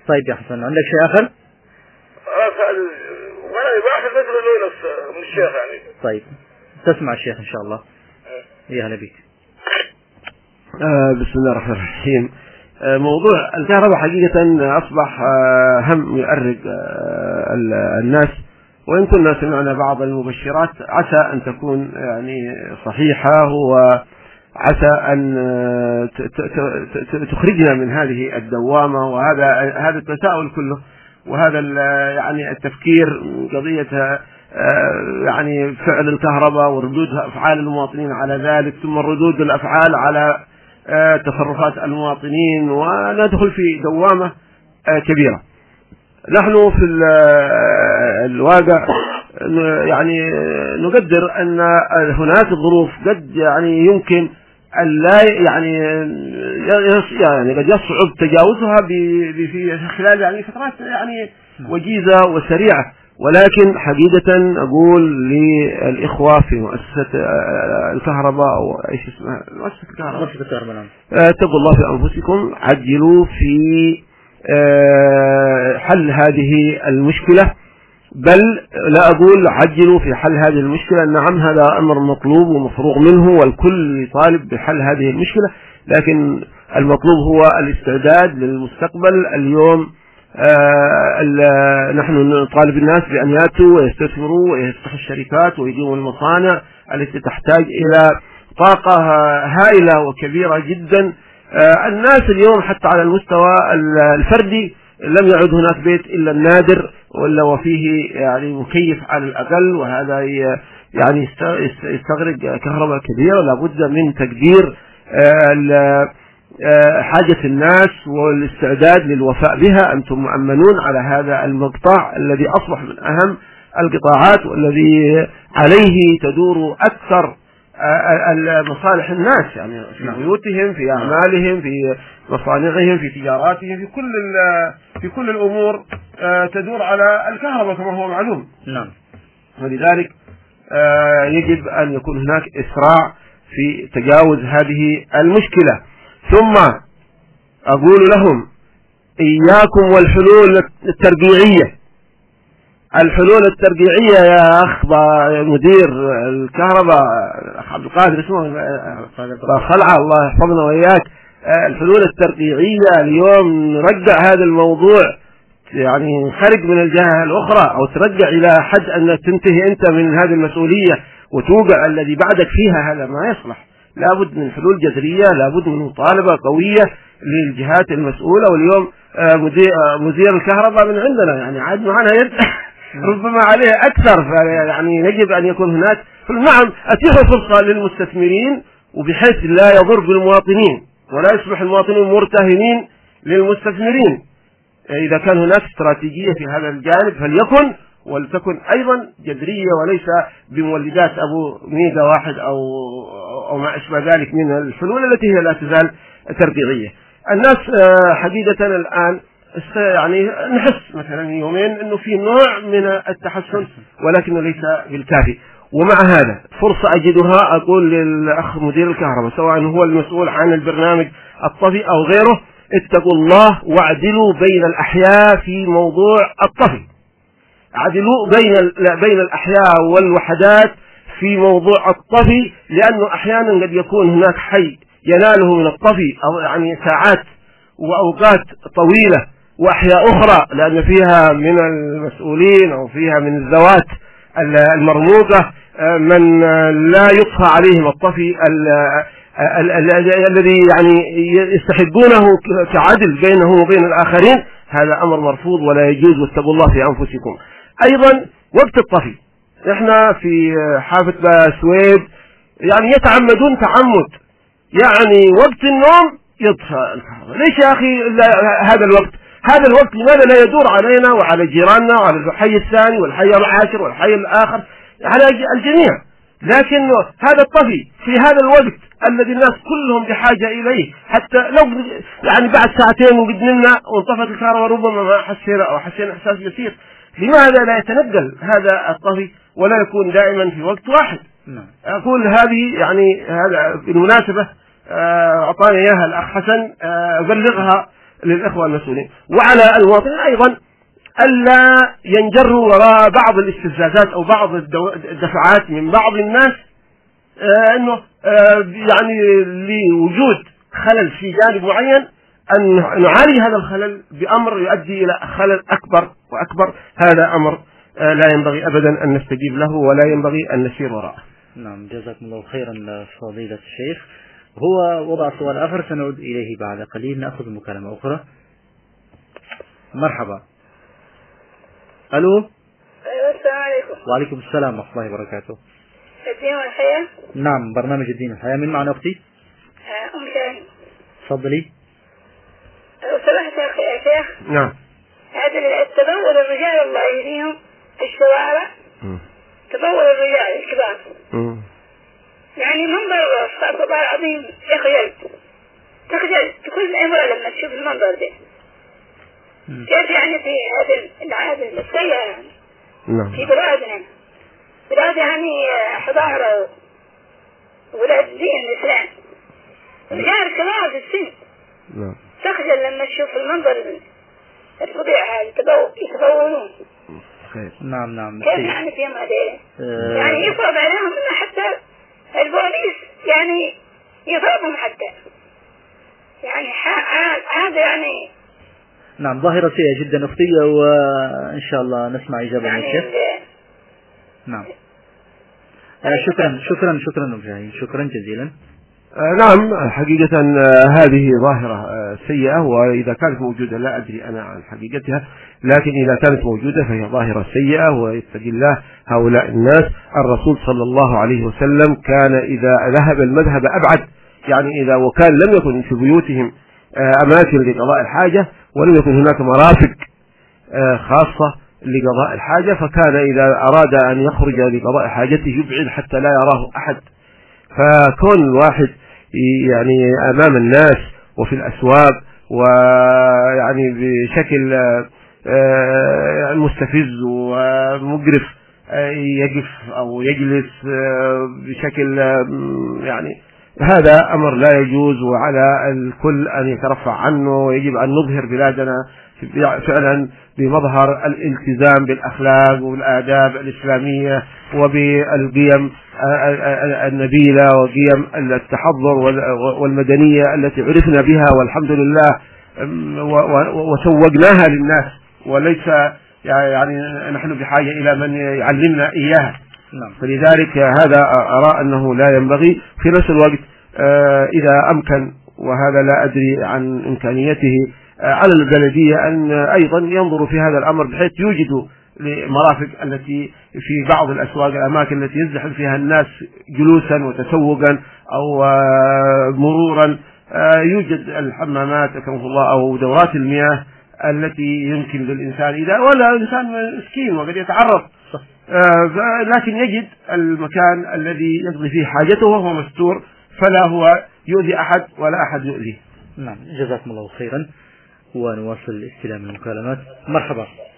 طيب يا حسن، عندك شيء آخر؟ وانا باخذ مثل الاولى من الشيخ يعني. طيب تسمع الشيخ ان شاء الله. يا هلا بك. آه بسم الله الرحمن الرحيم. آه موضوع الكهرباء حقيقة أصبح آه هم يؤرق آه الناس، وإن كنا سمعنا بعض المبشرات عسى أن تكون يعني صحيحة، وعسى أن تخرجنا من هذه الدوامة وهذا هذا التساؤل كله، وهذا يعني التفكير قضية يعني فعل الكهرباء وردود أفعال المواطنين على ذلك، ثم ردود الأفعال على تصرفات المواطنين، وندخل في دوامة كبيرة. نحن في الواقع يعني نقدر أن هناك ظروف قد يعني يمكن أن لا يعني يعني قد يصعب تجاوزها في خلال يعني فترات يعني وجيزة وسريعة، ولكن حقيقة أقول للإخوة في مؤسسة الكهرباء أو إيش اسمها مؤسسة الكهرباء، اتقوا الله في أنفسكم، عجلوا في حل هذه المشكلة، بل لا أقول عجلوا في حل هذه المشكلة. نعم هذا أمر مطلوب ومفروغ منه والكل يطالب بحل هذه المشكلة، لكن المطلوب هو الاستعداد للمستقبل. اليوم آه نحن نطالب الناس بأن يأتوا ويستثمروا ويفتحوا الشركات ويقيموا المصانع التي تحتاج إلى طاقة هائلة وكبيرة جدا. آه الناس اليوم حتى على المستوى الفردي لم يعد هناك بيت إلا النادر ولا وفيه يعني مكيف على الأقل، وهذا يعني يستغرق كهرباء كبيرة. لابد من تقدير آه حاجة الناس والاستعداد للوفاء بها. أنتم مؤمنون على هذا المقطع الذي أصبح من أهم القطاعات والذي عليه تدور أكثر مصالح الناس، يعني في بيوتهم، في أعمالهم، في مصانعهم، في تجاراتهم، في كل في كل الأمور تدور على الكهرباء كما هو معلوم. نعم. ولذلك يجب أن يكون هناك إسراع في تجاوز هذه المشكلة. ثم أقول لهم إياكم والحلول الترقيعية. الحلول الترقيعية يا أخ مدير الكهرباء عبد القادر اسمه خلعة الله يحفظنا وإياك، الحلول الترقيعية اليوم نرجع هذا الموضوع يعني خارج من الجهة الأخرى، أو ترجع إلى حد أن تنتهي أنت من هذه المسؤولية وتوقع الذي بعدك فيها، هذا ما يصلح. لابد من حلول جذرية، لابد من مطالبة قوية للجهات المسؤولة. واليوم مدير الكهرباء من عندنا يعني عاد معنا يد ربما عليه أكثر، يعني يجب أن يكون هناك. نعم أتيح فرصة للمستثمرين وبحيث لا يضر بالمواطنين ولا يصبح المواطنين مرتهنين للمستثمرين. إذا كان هناك استراتيجية في هذا الجانب فليكن، ولتكن أيضا جذرية وليس بمولدات أبو ميجا واحد أو أو ما أشبه ذلك من الحلول التي هي لا تزال ترقيعية. الناس حقيقة الآن يعني نحس مثلا يومين أنه في نوع من التحسن ولكنه ليس بالكافي. ومع هذا فرصة أجدها أقول للأخ مدير الكهرباء سواء هو المسؤول عن البرنامج الطفي أو غيره، اتقوا الله واعدلوا بين الأحياء في موضوع الطفي. عدلوا بين بين الأحياء والوحدات في موضوع الطفي، لأنه أحيانا قد يكون هناك حي يناله من الطفي أو يعني ساعات وأوقات طويلة، وأحياء أخرى لأن فيها من المسؤولين أو فيها من الذوات المرموقة من لا يطفى عليهم الطفي الذي يعني يستحقونه كعدل بينه وبين الآخرين. هذا أمر مرفوض ولا يجوز، واتقوا الله في أنفسكم. أيضا وقت الطفي، إحنا في حافة باسويد يعني يتعمدون تعمد، يعني وقت النوم يطفى الكهرباء. ليش يا أخي هذا الوقت؟ هذا الوقت لماذا لا يدور علينا وعلى جيراننا وعلى الحي الثاني والحي العاشر والحي الآخر على الجميع؟ لكن هذا الطفي في هذا الوقت الذي الناس كلهم بحاجة إليه، حتى لو يعني بعد ساعتين وقد نمنا وانطفت الكهرباء ربما ما حسينا أو حسينا إحساس يسير. لماذا لا يتنقل هذا الطفي ولا يكون دائما في وقت واحد؟ أقول هذه يعني هذا بالمناسبة أعطاني إياها الأخ حسن، أبلغها للإخوة المسؤولين، وعلى المواطنين أيضا ألا ينجروا وراء بعض الاستفزازات أو بعض الدفعات من بعض الناس آه أنه آه يعني لوجود خلل في جانب معين أن نعالج هذا الخلل بأمر يؤدي إلى خلل أكبر وأكبر. هذا أمر آه لا ينبغي أبدا أن نستجيب له ولا ينبغي أن نسير وراءه. نعم، جزاكم الله خيرا فضيلة الشيخ. هو وضع سؤال آخر سنعود إليه بعد قليل. نأخذ مكالمة أخرى. مرحبا. ألو. أيوة، السلام عليكم. وعليكم السلام ورحمة الله وبركاته. الدين والحياة. نعم، برنامج الدين والحياة. من معنا أختي؟ أم شاهين. تفضلي. لو سمحت يا شيخ. نعم. هذا التبول الرجال الله يهديهم في الشوارع. تبول الرجال الكبار. م. يعني منظر استغفر الله العظيم يخجل. تخجل كل امرأة لما تشوف المنظر ده. كيف يعني في هذه العادة السيئة يعني. نعم. في بلادنا. بلاد يعني حضارة وبلاد دين الإسلام. رجال كبار في السن. نعم. تخجل لما تشوف المنظر الفظيع هذا يتبولون. نعم نعم. كيف يعني في هذا؟ أه يعني يفرض عليهم إن حتى البوليس يعني يضربهم حتى. يعني هذا يعني. نعم، ظاهرة سيئة جدا أختي، وإن شاء الله نسمع إجابة من الشيخ. نعم. آه شكرا شكرا شكرا أبو شكرا جزيلا. آه نعم، حقيقة آه هذه ظاهرة آه سيئة، وإذا كانت موجودة لا أدري أنا عن حقيقتها، لكن إذا كانت موجودة فهي ظاهرة سيئة ويتقي الله هؤلاء الناس. الرسول صلى الله عليه وسلم كان إذا ذهب المذهب أبعد، يعني إذا وكان لم يكن في بيوتهم آه أماكن لقضاء الحاجة ولم يكن هناك مرافق آه خاصة لقضاء الحاجة، فكان إذا أراد أن يخرج لقضاء حاجته يبعد حتى لا يراه أحد. فكون الواحد يعني أمام الناس وفي الأسواق ويعني بشكل مستفز ومقرف يقف أو يجلس بشكل يعني هذا أمر لا يجوز، وعلى الكل أن يترفع عنه، ويجب أن نظهر بلادنا فعلا بمظهر الالتزام بالأخلاق والآداب الإسلامية وبالقيم النبيلة وقيم التحضر والمدنية التي عرفنا بها والحمد لله وسوقناها للناس، وليس يعني نحن بحاجة إلى من يعلمنا إياها. فلذلك هذا أرى أنه لا ينبغي. في نفس الوقت إذا أمكن، وهذا لا أدري عن إمكانيته، على البلدية أن أيضا ينظروا في هذا الأمر بحيث يوجدوا لمرافق التي في بعض الأسواق الأماكن التي يزدحم فيها الناس جلوسا وتسوقا أو مرورا يوجد الحمامات أكرمه الله أو دورات المياه التي يمكن للإنسان إذا ولا إنسان مسكين وقد يتعرض، لكن يجد المكان الذي يقضي فيه حاجته وهو مستور، فلا هو يؤذي أحد ولا أحد يؤذيه. نعم، جزاكم الله خيرا. ونواصل استلام المكالمات. مرحبا.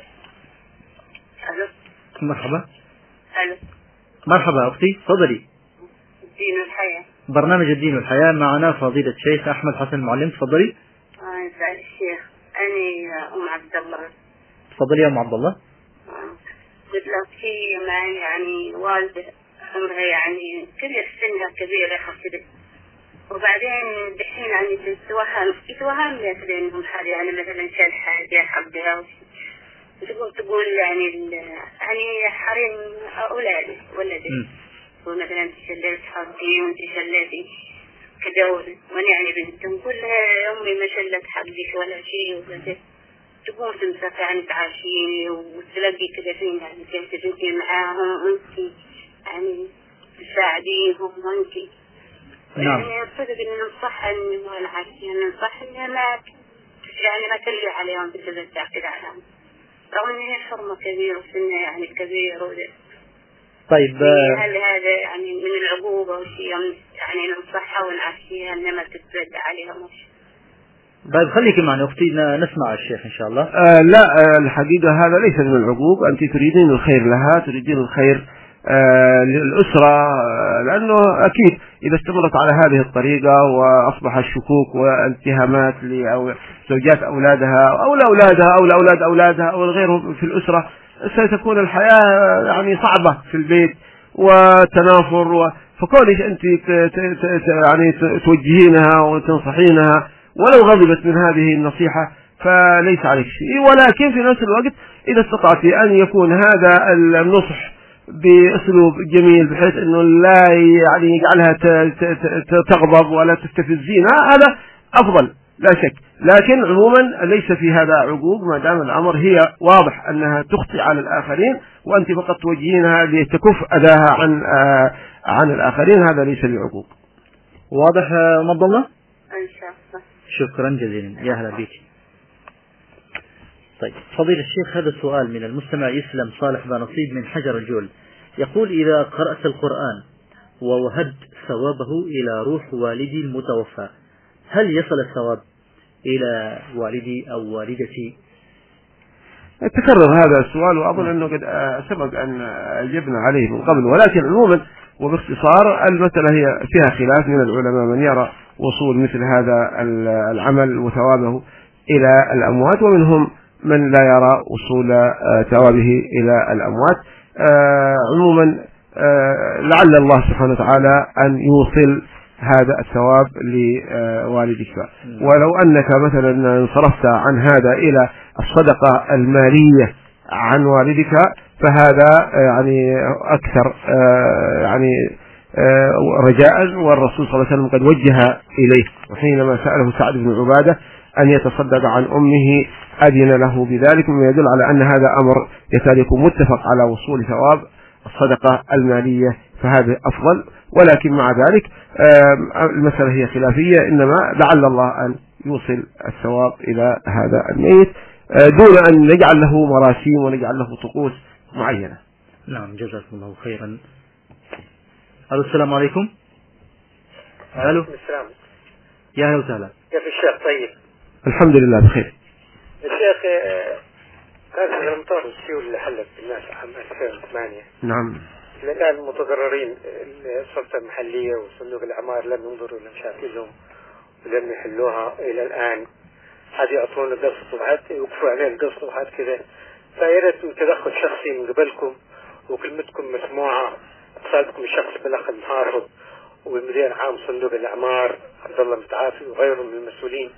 ألو. مرحبا. ألو. مرحبا أختي، تفضلي. الدين والحياة. برنامج الدين والحياة، معنا فضيلة الشيخ أحمد حسن المعلم، تفضلي. آه يسعد الشيخ، أنا أم عبد الله. تفضلي يا أم عبد الله. آه. قلت لك في معي يعني والدة عمرها يعني كبير، سنها كبير يا خالتي، وبعدين دحين يعني تتوهم يتوهم مثلا انهم حال يعني مثلا شال حاجة حقها وتقول تقول يعني يعني حريم أولادي ولدي، ومثلا تشليت حقي وانت شليتي كذا، وانا يعني بنتهم كلها أمي ما شلت حقك ولا شيء وكذا، تقوم تمسك يعني تعاشيني وتلاقي كذا فين يعني كيف تجي معاهم وانت يعني تساعديهم وانت. نعم. يعني صدق إن ننصح إن هو العافية، ننصح إنها ما يعني ما تلجأ عليهم بتزجع كده عليهم، رغم إن هي حرمة كبيرة وسنة يعني كبير وده. طيب. هل هذا يعني من العقوبة وشيء يعني ننصحها ونعافيها إنها ما تتزجع عليهم وش. طيب خليك معنا أختي نسمع الشيخ إن شاء الله. آه لا، آه الحقيقة هذا ليس من العقوق، أنت تريدين الخير لها، تريدين الخير للأسرة، لأنه أكيد إذا استمرت على هذه الطريقة وأصبح الشكوك والاتهامات لزوجات أولادها أو لأولادها أو لأولاد أولادها أو غيرهم في الأسرة، ستكون الحياة يعني صعبة في البيت وتنافر و... فكونك أنت يعني توجهينها وتنصحينها ولو غضبت من هذه النصيحة فليس عليك شيء، ولكن في نفس الوقت إذا استطعت أن يكون هذا النصح بأسلوب جميل بحيث أنه لا يعني يجعلها تغضب ولا تستفزينها، هذا أفضل لا شك. لكن عموما ليس في هذا عقوق ما دام الأمر هي واضح أنها تخطئ على الآخرين وأنت فقط توجهينها لتكف أذاها عن آه عن الآخرين، هذا ليس بعقوق. واضح أم عبد الله؟ إن شاء الله. شكرا جزيلا، يا هلا بك. طيب فضيلة الشيخ، هذا السؤال من المستمع يسلم صالح بنصيب من حجر الجول، يقول: إذا قرأت القرآن ووهبت ثوابه إلى روح والدي المتوفى، هل يصل الثواب إلى والدي أو والدتي؟ تكرر هذا السؤال وأظن أنه قد سبق أن أجبنا عليه من قبل، ولكن عموما وباختصار المسألة هي فيها خلاف من العلماء، من يرى وصول مثل هذا العمل وثوابه إلى الأموات، ومنهم من لا يرى وصول ثوابه إلى الأموات. عموما لعل الله سبحانه وتعالى أن يوصل هذا الثواب لوالدك، ولو أنك مثلا انصرفت عن هذا إلى الصدقة المالية عن والدك فهذا يعني أكثر يعني رجاء، والرسول صلى الله عليه وسلم قد وجه إليه، وحينما سأله سعد بن عبادة أن يتصدق عن أمه أذن له بذلك، مما يدل على أن هذا أمر يكون متفق على وصول ثواب الصدقة المالية، فهذا أفضل. ولكن مع ذلك المسألة هي خلافية، إنما لعل الله أن يوصل الثواب إلى هذا الميت دون أن نجعل له مراسيم ونجعل له طقوس معينة. نعم، جزاكم الله خيرا. ألو، السلام عليكم. ألو. السلام. يا أهلا وسهلا. كيف الشيخ؟ طيب الحمد لله بخير. الشيخ، كان في الأمطار والسيول اللي حلت بالناس عام ألفين وثمانية. نعم. الآن المتضررين السلطة المحلية وصندوق الأعمار لم ينظروا لمشاكلهم ولم يحلوها إلى الآن، حد يعطونا قسط وحد يوقفوا عليه القسط وحد كذا، فياريت تدخل شخصي من قبلكم وكلمتكم مسموعة، اتصالكم الشخص بالأخ المحافظ والمدير عام صندوق الأعمار عبد الله متعافي وغيرهم من المسؤولين،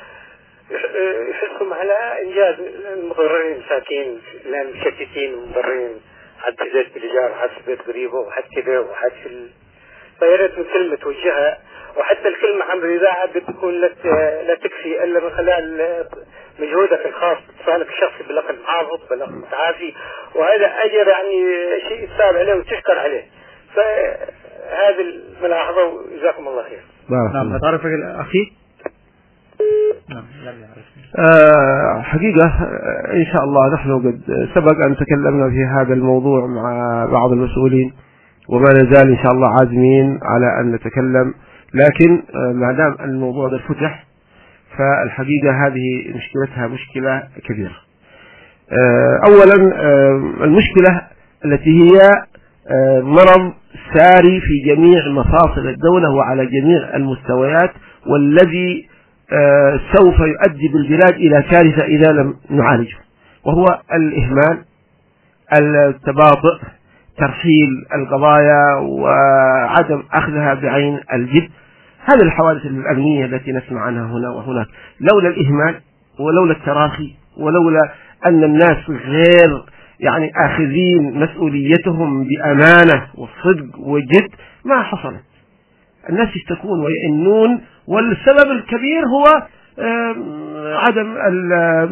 يحثكم على إنجاز المضررين المساكين الآن مشتتين ومضررين، حد في زيت بالإيجار، حد في بيت قريبه، وحد كذا وحد في ال... فياريت من كلمة توجهها، وحتى الكلمة عن الإذاعة بتكون لك لا تكفي إلا من خلال مجهودك الخاص، اتصالك الشخصي بالأخ المحافظ بالأخ المتعافي، وهذا أجر يعني شيء يتساب عليه وتشكر عليه. فهذه الملاحظة وجزاكم الله خير. نعم، تعرفك الأخي؟ نعم، لم آه حقيقة إن شاء الله نحن قد سبق أن تكلمنا في هذا الموضوع مع بعض المسؤولين، وما نزال إن شاء الله عازمين على أن نتكلم، لكن ما دام الموضوع ده فتح فالحقيقة هذه مشكلتها مشكلة كبيرة. أولا المشكلة التي هي مرض ساري في جميع مفاصل الدولة وعلى جميع المستويات، والذي سوف يؤدي بالبلاد إلى كارثة إذا لم نعالجه، وهو الإهمال، التباطؤ، ترحيل القضايا وعدم أخذها بعين الجد. هذه الحوادث الأمنية التي نسمع عنها هنا وهناك، لولا الإهمال ولولا التراخي ولولا أن الناس غير يعني آخذين مسؤوليتهم بأمانة وصدق وجد ما حصلت. الناس يشتكون ويئنون، والسبب الكبير هو عدم ال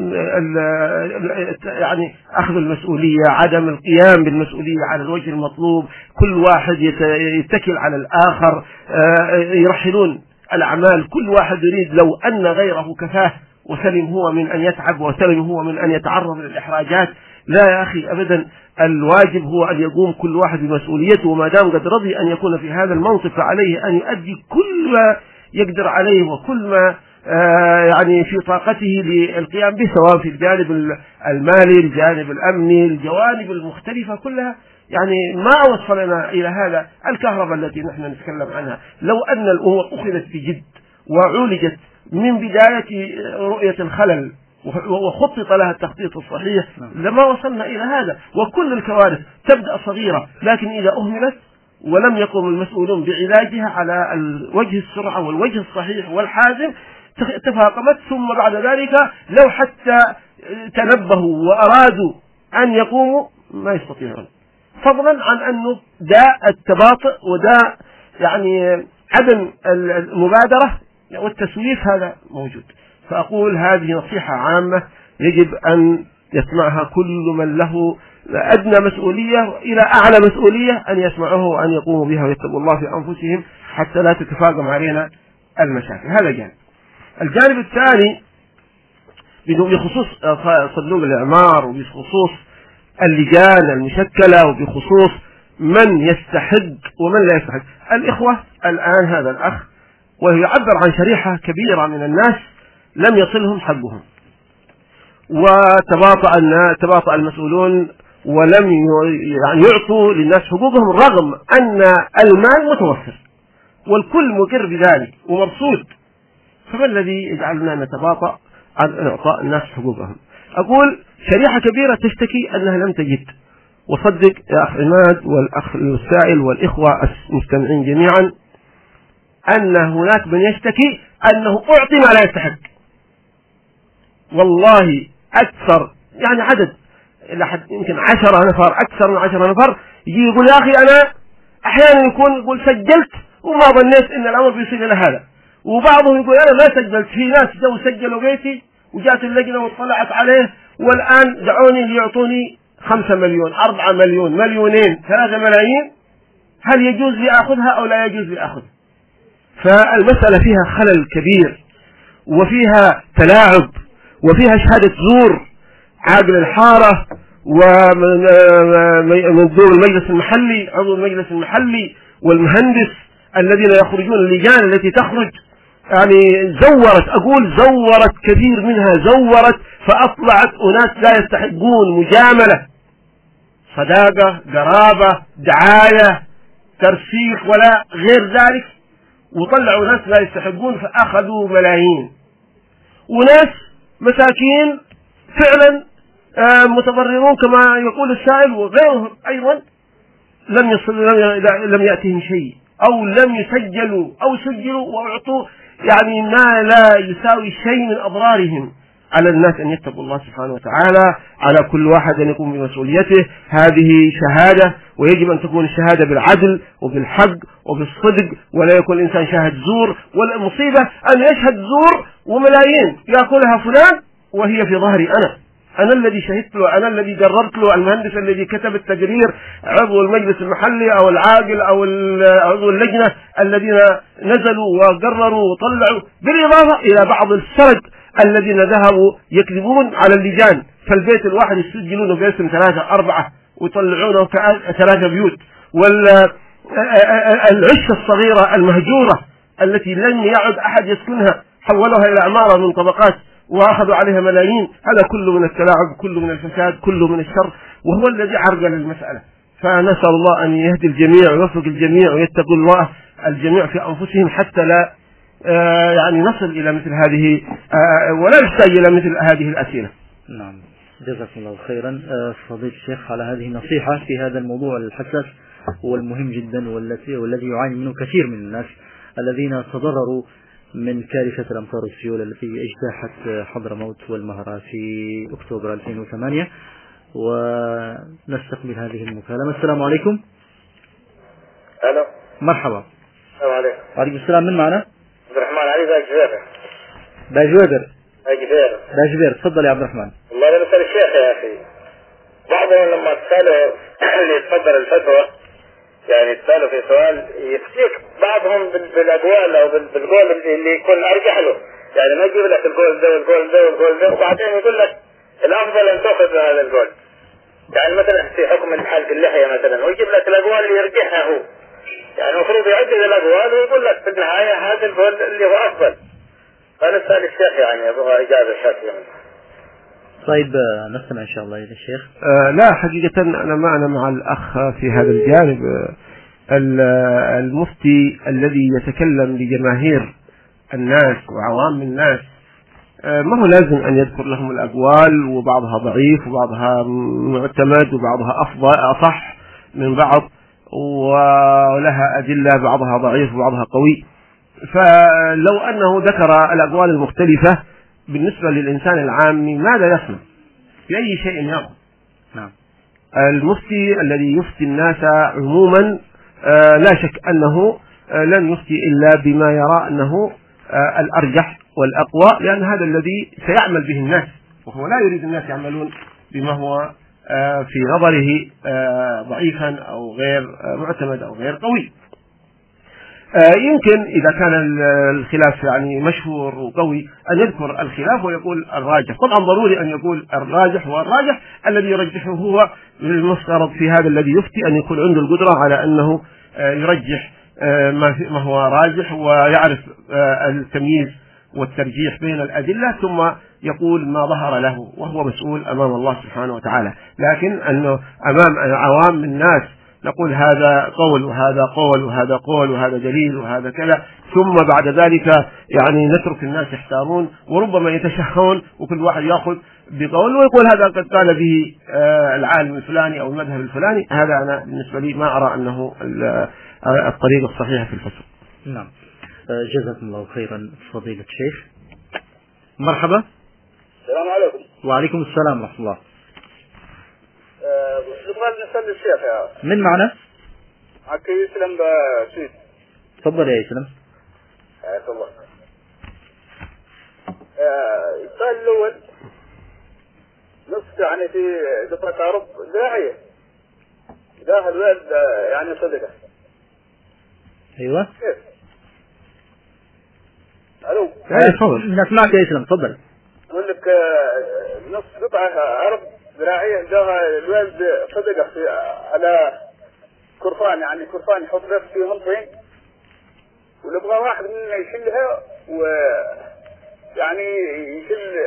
ال يعني أخذ المسؤولية، عدم القيام بالمسؤولية على الوجه المطلوب، كل واحد يتكل على الآخر، يرحلون الأعمال، كل واحد يريد لو أن غيره كفاه وسلم هو من أن يتعب وسلم هو من أن يتعرض للإحراجات. لا يا أخي أبدا، الواجب هو أن يقوم كل واحد بمسؤوليته، وما دام قد رضي أن يكون في هذا المنصب فعليه أن يؤدي كل ما يقدر عليه وكل ما آه يعني في طاقته للقيام به، سواء في الجانب المالي، الجانب الأمني، الجوانب المختلفة كلها يعني ما وصلنا إلى هذا. الكهرباء التي نحن نتكلم عنها لو أن الأمور أخذت بجد وعولجت من بداية رؤية الخلل وخطط لها التخطيط الصحيح لما وصلنا إلى هذا. وكل الكوارث تبدأ صغيرة، لكن إذا أهملت ولم يقم المسؤولون بعلاجها على الوجه السرعة والوجه الصحيح والحازم تفاقمت، ثم بعد ذلك لو حتى تنبهوا وأرادوا أن يقوموا ما يستطيعون، فضلا عن أنه داء التباطؤ وداء يعني عدم المبادرة والتسويف هذا موجود. فأقول هذه نصيحة عامة يجب أن يسمعها كل من له أدنى مسؤولية إلى أعلى مسؤولية، أن يسمعه وأن يقوموا بها ويتقوا الله في أنفسهم حتى لا تتفاقم علينا المشاكل. هذا جانب. الجانب الثاني بخصوص صندوق الإعمار وبخصوص اللجان المشكلة وبخصوص من يستحق ومن لا يستحق. الإخوة الآن هذا الأخ ويعبر عن شريحة كبيرة من الناس لم يصلهم حقهم، وتباطأ تباطأ المسؤولون ولم يعني يعطوا للناس حقوقهم رغم أن المال متوفر والكل مقر بذلك ومبسوط. فما الذي يجعلنا نتباطأ عن إعطاء الناس حقوقهم؟ أقول شريحة كبيرة تشتكي أنها لم تجد، وصدق يا أخ عماد والأخ السائل والإخوة المستمعين جميعا أن هناك من يشتكي أنه أعطي ما لا يستحق. والله أكثر يعني عدد لحد يمكن عشرة نفر أكثر من عشرة نفر يجي يقول يا أخي أنا أحيانا يكون يقول سجلت وما ظنيت أن الأمر بيصير إلى هذا، وبعضهم يقول أنا ما سجلت، في ناس جو سجلوا بيتي وجات اللجنة واطلعت عليه والآن دعوني ليعطوني خمسة مليون أربعة مليون مليونين ثلاثة ملايين، هل يجوز لي أخذها أو لا يجوز لي أخذها؟ فالمسألة فيها خلل كبير وفيها تلاعب وفيها شهادة زور. عاقل الحارة ومن دور المجلس المحلي عضو المجلس المحلي والمهندس الذين يخرجون اللجان التي تخرج يعني زورت، أقول زورت كثير منها زورت فأطلعت أناس لا يستحقون مجاملة صداقة قرابة دعاية ترسيخ ولا غير ذلك، وطلعوا ناس لا يستحقون فأخذوا ملايين، وناس مساكين فعلا متضررون كما يقول السائل وغيرهم أيضا لم يصل لم يأتهم شيء أو لم يسجلوا أو سجلوا وأعطوا يعني ما لا يساوي شيء من أضرارهم. على الناس أن يتقوا الله سبحانه وتعالى، على كل واحد أن يقوم بمسؤوليته. هذه شهادة ويجب أن تكون الشهادة بالعدل وبالحق وبالصدق، ولا يكون الإنسان شاهد زور. والمصيبة أن يشهد زور وملايين يأكلها فلان وهي في ظهري أنا أنا الذي شهدت له، أنا الذي جررت له، المهندس الذي كتب التقرير، عضو المجلس المحلي أو العاقل أو عضو اللجنة الذين نزلوا وقرروا وطلعوا، بالإضافة إلى بعض السرق الذين ذهبوا يكذبون على اللجان، فالبيت الواحد يسجلونه باسم ثلاثة أربعة ويطلعونه ثلاثة بيوت. والعشة الصغيرة المهجورة التي لم يعد أحد يسكنها حولوها إلى عمارة من طبقات وأخذوا عليها ملايين. هذا كله من التلاعب، كله من الفساد، كله من الشر، وهو الذي عرقل المسألة. فنسأل الله أن يهدي الجميع ويوفق الجميع ويتقوا الله الجميع في أنفسهم حتى لا آه يعني نصل إلى مثل هذه آه ولا نحتاج إلى مثل هذه الأسئلة. نعم، جزاكم الله خيرا فضيلة الشيخ على هذه النصيحة في هذا الموضوع الحساس والمهم جدا والذي والذي يعاني منه كثير من الناس الذين تضرروا من كارثة الأمطار والسيول التي اجتاحت حضرموت والمهرة في أكتوبر ألفين وثمانية. ونستقبل هذه المكالمة. السلام عليكم. ألو. مرحبا. السلام عليكم. وعليكم السلام. من معنا؟ عبد الرحمن علي باجبير. باجويبر. باجبير. باجبير. تفضل يا عبد الرحمن. والله أنا بسأل الشيخ يا أخي، بعضهم لما تسأله اللي يتفضل الفتوى يعني تسأله في سؤال يفتيك بعضهم بالأقوال أو بالقول اللي يكون أرجح له، يعني ما يجيب لك القول ده والقول ده والقول ده وبعدين يقول لك الأفضل أن تأخذ هذا القول. يعني مثلا في حكم الحلق اللحية مثلا ويجيب لك الأقوال اللي يرجحها هو، يعني المفروض يعدد الأقوال ويقول لك في النهاية هذا القول اللي هو أفضل. فأنا أسأل الشيخ يعني أبغى إجابة شافية. طيب نستمع إن شاء الله إلى الشيخ. آه لا حقيقة أنا ما أنا مع الأخ في هذا الجانب. المفتي الذي يتكلم لجماهير الناس وعوام الناس ما هو لازم أن يذكر لهم الأقوال وبعضها ضعيف وبعضها معتمد وبعضها أفضل أصح من بعض ولها أدلة بعضها ضعيف وبعضها قوي. فلو أنه ذكر الأقوال المختلفة بالنسبة للإنسان العامي ماذا يصنع؟ في أي شيء يرى؟ نعم. المفتي الذي يفتي الناس عموما لا شك أنه لن يفتي إلا بما يرى أنه الأرجح والأقوى، لأن هذا الذي سيعمل به الناس، وهو لا يريد الناس يعملون بما هو في نظره ضعيفا أو غير معتمد أو غير قوي. يمكن إذا كان الخلاف يعني مشهور وقوي أن يذكر الخلاف ويقول الراجح. طبعا ضروري أن يقول الراجح، والراجح الذي يرجحه هو المفترض في هذا الذي يفتي أن يكون عنده القدرة على أنه يرجح ما هو راجح ويعرف التمييز والترجيح بين الأدلة، ثم يقول ما ظهر له، وهو مسؤول أمام الله سبحانه وتعالى. لكن أنه أمام عوام الناس نقول هذا قول وهذا قول وهذا قول وهذا دليل وهذا كذا، ثم بعد ذلك يعني نترك الناس يحتارون وربما يتشهون وكل واحد يأخذ بقول ويقول هذا قد قال به العالم الفلاني أو المذهب الفلاني. هذا أنا بالنسبة لي ما أرى أنه الطريقة الصحيحة في الفصل. نعم. جزاكم الله خيرا فضيلة الشيخ. مرحبا. السلام عليكم. وعليكم السلام ورحمة الله. نبغى نسأل الشيخ يا من معنا؟ معك يسلم بسويد. تفضل يا يسلم. حياك الله. السؤال الأول نص يعني في دفعة عرب زراعية إذا الوالد يعني صدقة. أيوة. كيف؟ ألو. أي تفضل. نسمعك يا يسلم تفضل. أقول لك نص قطعة عرب زراعية جاها الوالد صدقة في على كرفان، يعني كرفان يحط نفسه فيه طين، ونبغى واحد منا يشيلها ويعني يشيل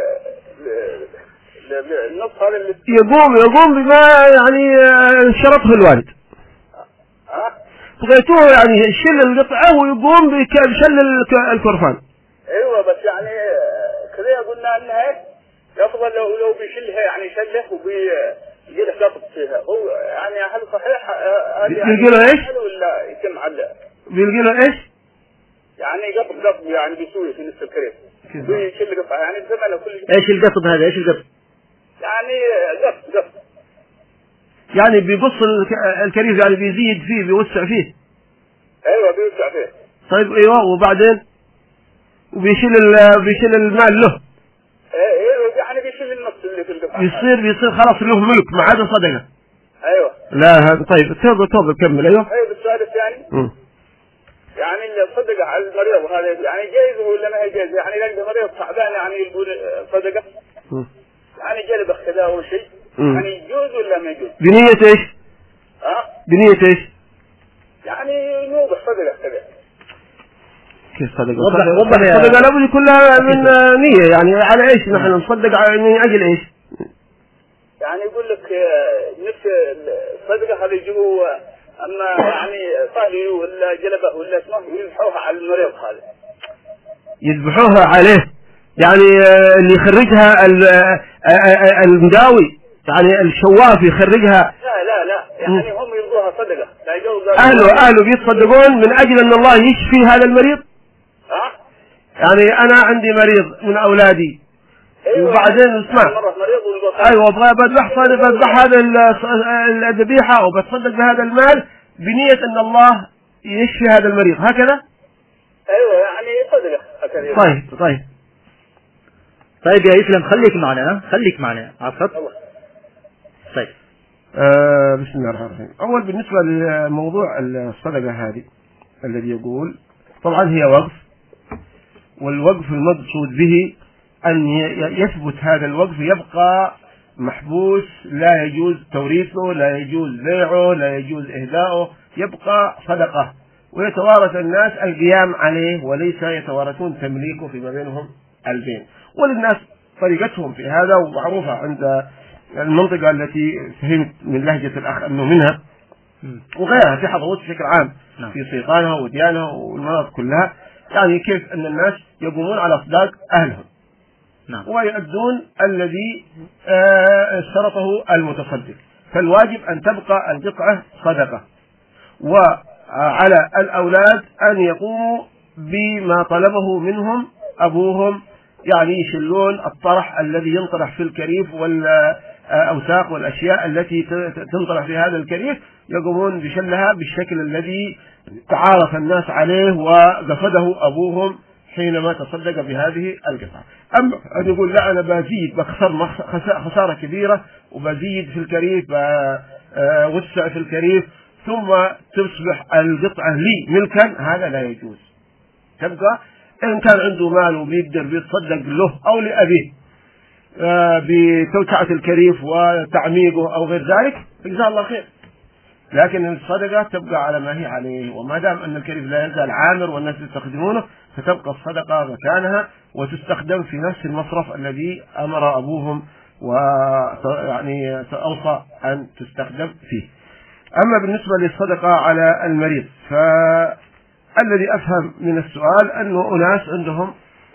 النص هذا اللي يقوم يقوم بما يعني شرطه الوالد. ها؟ بغيتوه يعني يشيل القطعة ويقوم بشل الكرفان. ايوه بس يعني كذا قلنا انها يفضل لو لو بيشيلها يعني شله وبيجي له قطط فيها، هو يعني هل صحيح هذه بيلقي له ايش؟ ولا يتم على بيلقي له ايش؟ يعني قطط قطط يعني بيسوي في نص الكريم بيشيل قطعة يعني بثمنه كل شيء. ايش القطط هذا؟ ايش القطط؟ يعني قط قط يعني بيبص الكريم يعني بيزيد فيه بيوسع فيه. ايوه بيوسع فيه. طيب ايوه وبعدين وبيشيل بيشيل المال له. ايوه يعني بيشيل النص اللي في القطعة. بيصير بيصير خلاص له ملك ما عاد صدقة. ايوه. لا هذا طيب تفضل تفضل كمل. ايوه. ايوه السؤال الثاني. امم يعني اللي صدقة على المريض وهذا يعني جايز ولا ما هي جايز؟ يعني لقى مريض تعبان يعني يقول صدقة. امم يعني جلب كذا أو شيء. يعني يجوز ولا ما يجوز؟ بنية ايش؟ ها؟ بنية ايش؟ يعني نوبة صدقة كذا. كيف صدقة؟ وضح وضح يا صدقة لابد يكون لها من نية، يعني على ايش نحن نصدق من اجل ايش؟ يعني يقول لك نفس الصدقة هذا يجيبوا اما يعني صاهي ولا جلبه ولا اسمه يذبحوها على المريض هذا. يذبحوها عليه يعني اللي يخرجها المداوي يعني الشواف يخرجها. لا لا لا يعني هم يرضوها صدقة لا يجوز. اهله اهله بيتصدقون من اجل ان الله يشفي هذا المريض. ها؟ يعني انا عندي مريض من اولادي. أيوة وبعدين اسمع ايوه بذبح بذبح هذا الذبيحه وبتصدق بهذا المال بنيه ان الله يشفي هذا المريض هكذا. ايوه يعني صدقه هكذا. طيب طيب طيب يا اسلام خليك معنا خليك معنا على الخط. طيب آه بسم الله الرحمن الرحيم. اول بالنسبه لموضوع الصدقه هذه الذي يقول طبعا هي وقف، والوقف المقصود به أن يثبت هذا الوقف يبقى محبوس لا يجوز توريثه لا يجوز بيعه لا يجوز إهداؤه، يبقى صدقة ويتوارث الناس القيام عليه وليس يتوارثون تمليكه فيما بينهم البين. وللناس طريقتهم في هذا، ومعروفة عند المنطقة التي فهمت من لهجة الأخ أنه منها وغيرها في حضرموت بشكل عام، في سيطانها وديانها والمناطق كلها، يعني كيف أن الناس يقومون على إصداق أهلهم ويؤدون الذي اشترطه المتصدق. فالواجب أن تبقى القطعة صدقة، وعلى الأولاد أن يقوموا بما طلبه منهم أبوهم، يعني يشلون الطرح الذي ينطرح في الكريف والأوساق والأشياء التي تنطرح في هذا الكريف، يقومون بشلها بالشكل الذي تعارف الناس عليه وقصده أبوهم حينما تصدق بهذه القطعة. أما أن يقول لا أنا بزيد بخسر خسارة كبيرة وبزيد في الكريف وسع في الكريف ثم تصبح القطعة لي ملكا، هذا لا يجوز. تبقى إن كان عنده مال وبيقدر بيتصدق له أو لأبيه بتوسعة الكريف وتعميقه أو غير ذلك، جزاه الله خير، لكن الصدقة تبقى على ما هي عليه، وما دام أن الكريف لا يزال عامر والناس يستخدمونه فتبقى الصدقة مكانها وتستخدم في نفس المصرف الذي أمر أبوهم ويعني أوصى أن تستخدم فيه. أما بالنسبة للصدقة على المريض، فالذي أفهم من السؤال أنه أناس عندهم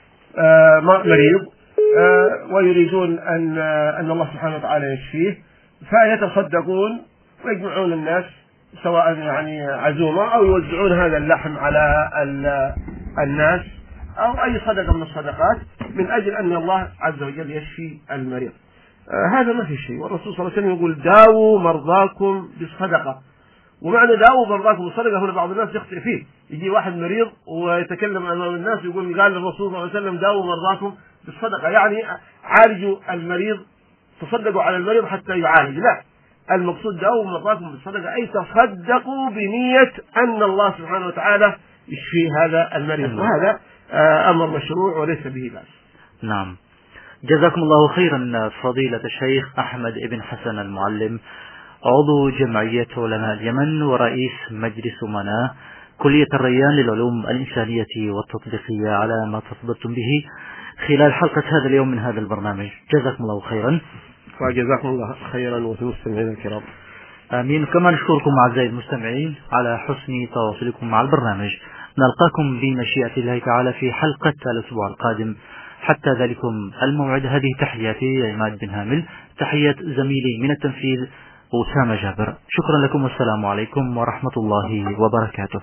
مريض ويريدون أن أن الله سبحانه وتعالى يشفيه، فيتصدقون ويجمعون الناس سواء يعني عزومة أو يوزعون هذا اللحم على الناس أو أي صدقة من الصدقات من أجل أن الله عز وجل يشفي المريض. آه هذا ما في شيء، والرسول صلى الله عليه وسلم يقول داووا مرضاكم بالصدقة. ومعنى داووا مرضاكم بالصدقة هنا بعض الناس يخطئ فيه، يجي واحد مريض ويتكلم أمام الناس ويقول قال الرسول صلى الله عليه وسلم داووا مرضاكم بالصدقة، يعني عالجوا المريض، تصدقوا على المريض حتى يعالج. لا، المقصود داووا مرضاكم بالصدقة أي تصدقوا بنية أن الله سبحانه وتعالى يشفي هذا المريض، وهذا أمر مشروع وليس به بأس. نعم، جزاكم الله خيرا فضيلة الشيخ أحمد بن حسن المعلم، عضو جمعية علماء اليمن ورئيس مجلس أمناء كلية الريان للعلوم الإنسانية والتطبيقية، على ما تفضلتم به خلال حلقة هذا اليوم من هذا البرنامج. جزاكم الله خيرا. وجزاكم الله خيرا وتمستمعين الكرام. آمين. كما نشكركم أعزائي المستمعين على حسن تواصلكم مع البرنامج. نلقاكم بمشيئة الله تعالى في حلقة الأسبوع القادم. حتى ذلكم الموعد، هذه تحياتي عماد بن هامل، تحيات زميلي من التنفيذ أسامة جابر. شكرا لكم والسلام عليكم ورحمة الله وبركاته.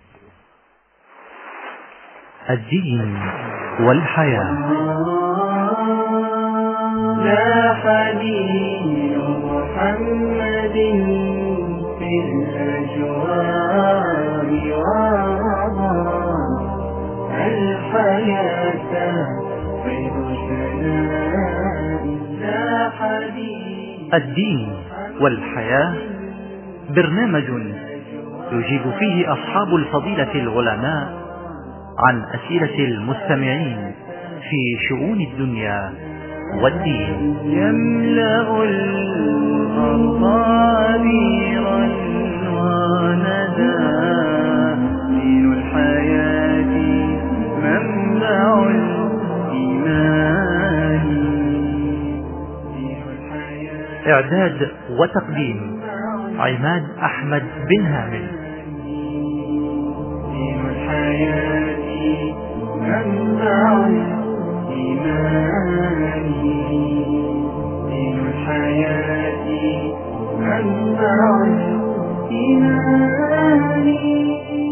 الدين والحياة. لاح دين محمد في الأجوار وعظى الحياة خير سلام. لاح دين الدين والحياة، برنامج يجيب فيه أصحاب الفضيلة العلماء عن أسئلة المستمعين في شؤون الدنيا والدين. يملأ الأرض عبيرا وندى، دين الحياة منبع الإيمان. دين الحياة. إعداد وتقديم عماد أحمد بن هامل. دين الحياة منبع الإيمان. دين الحياة منبع الإيمان.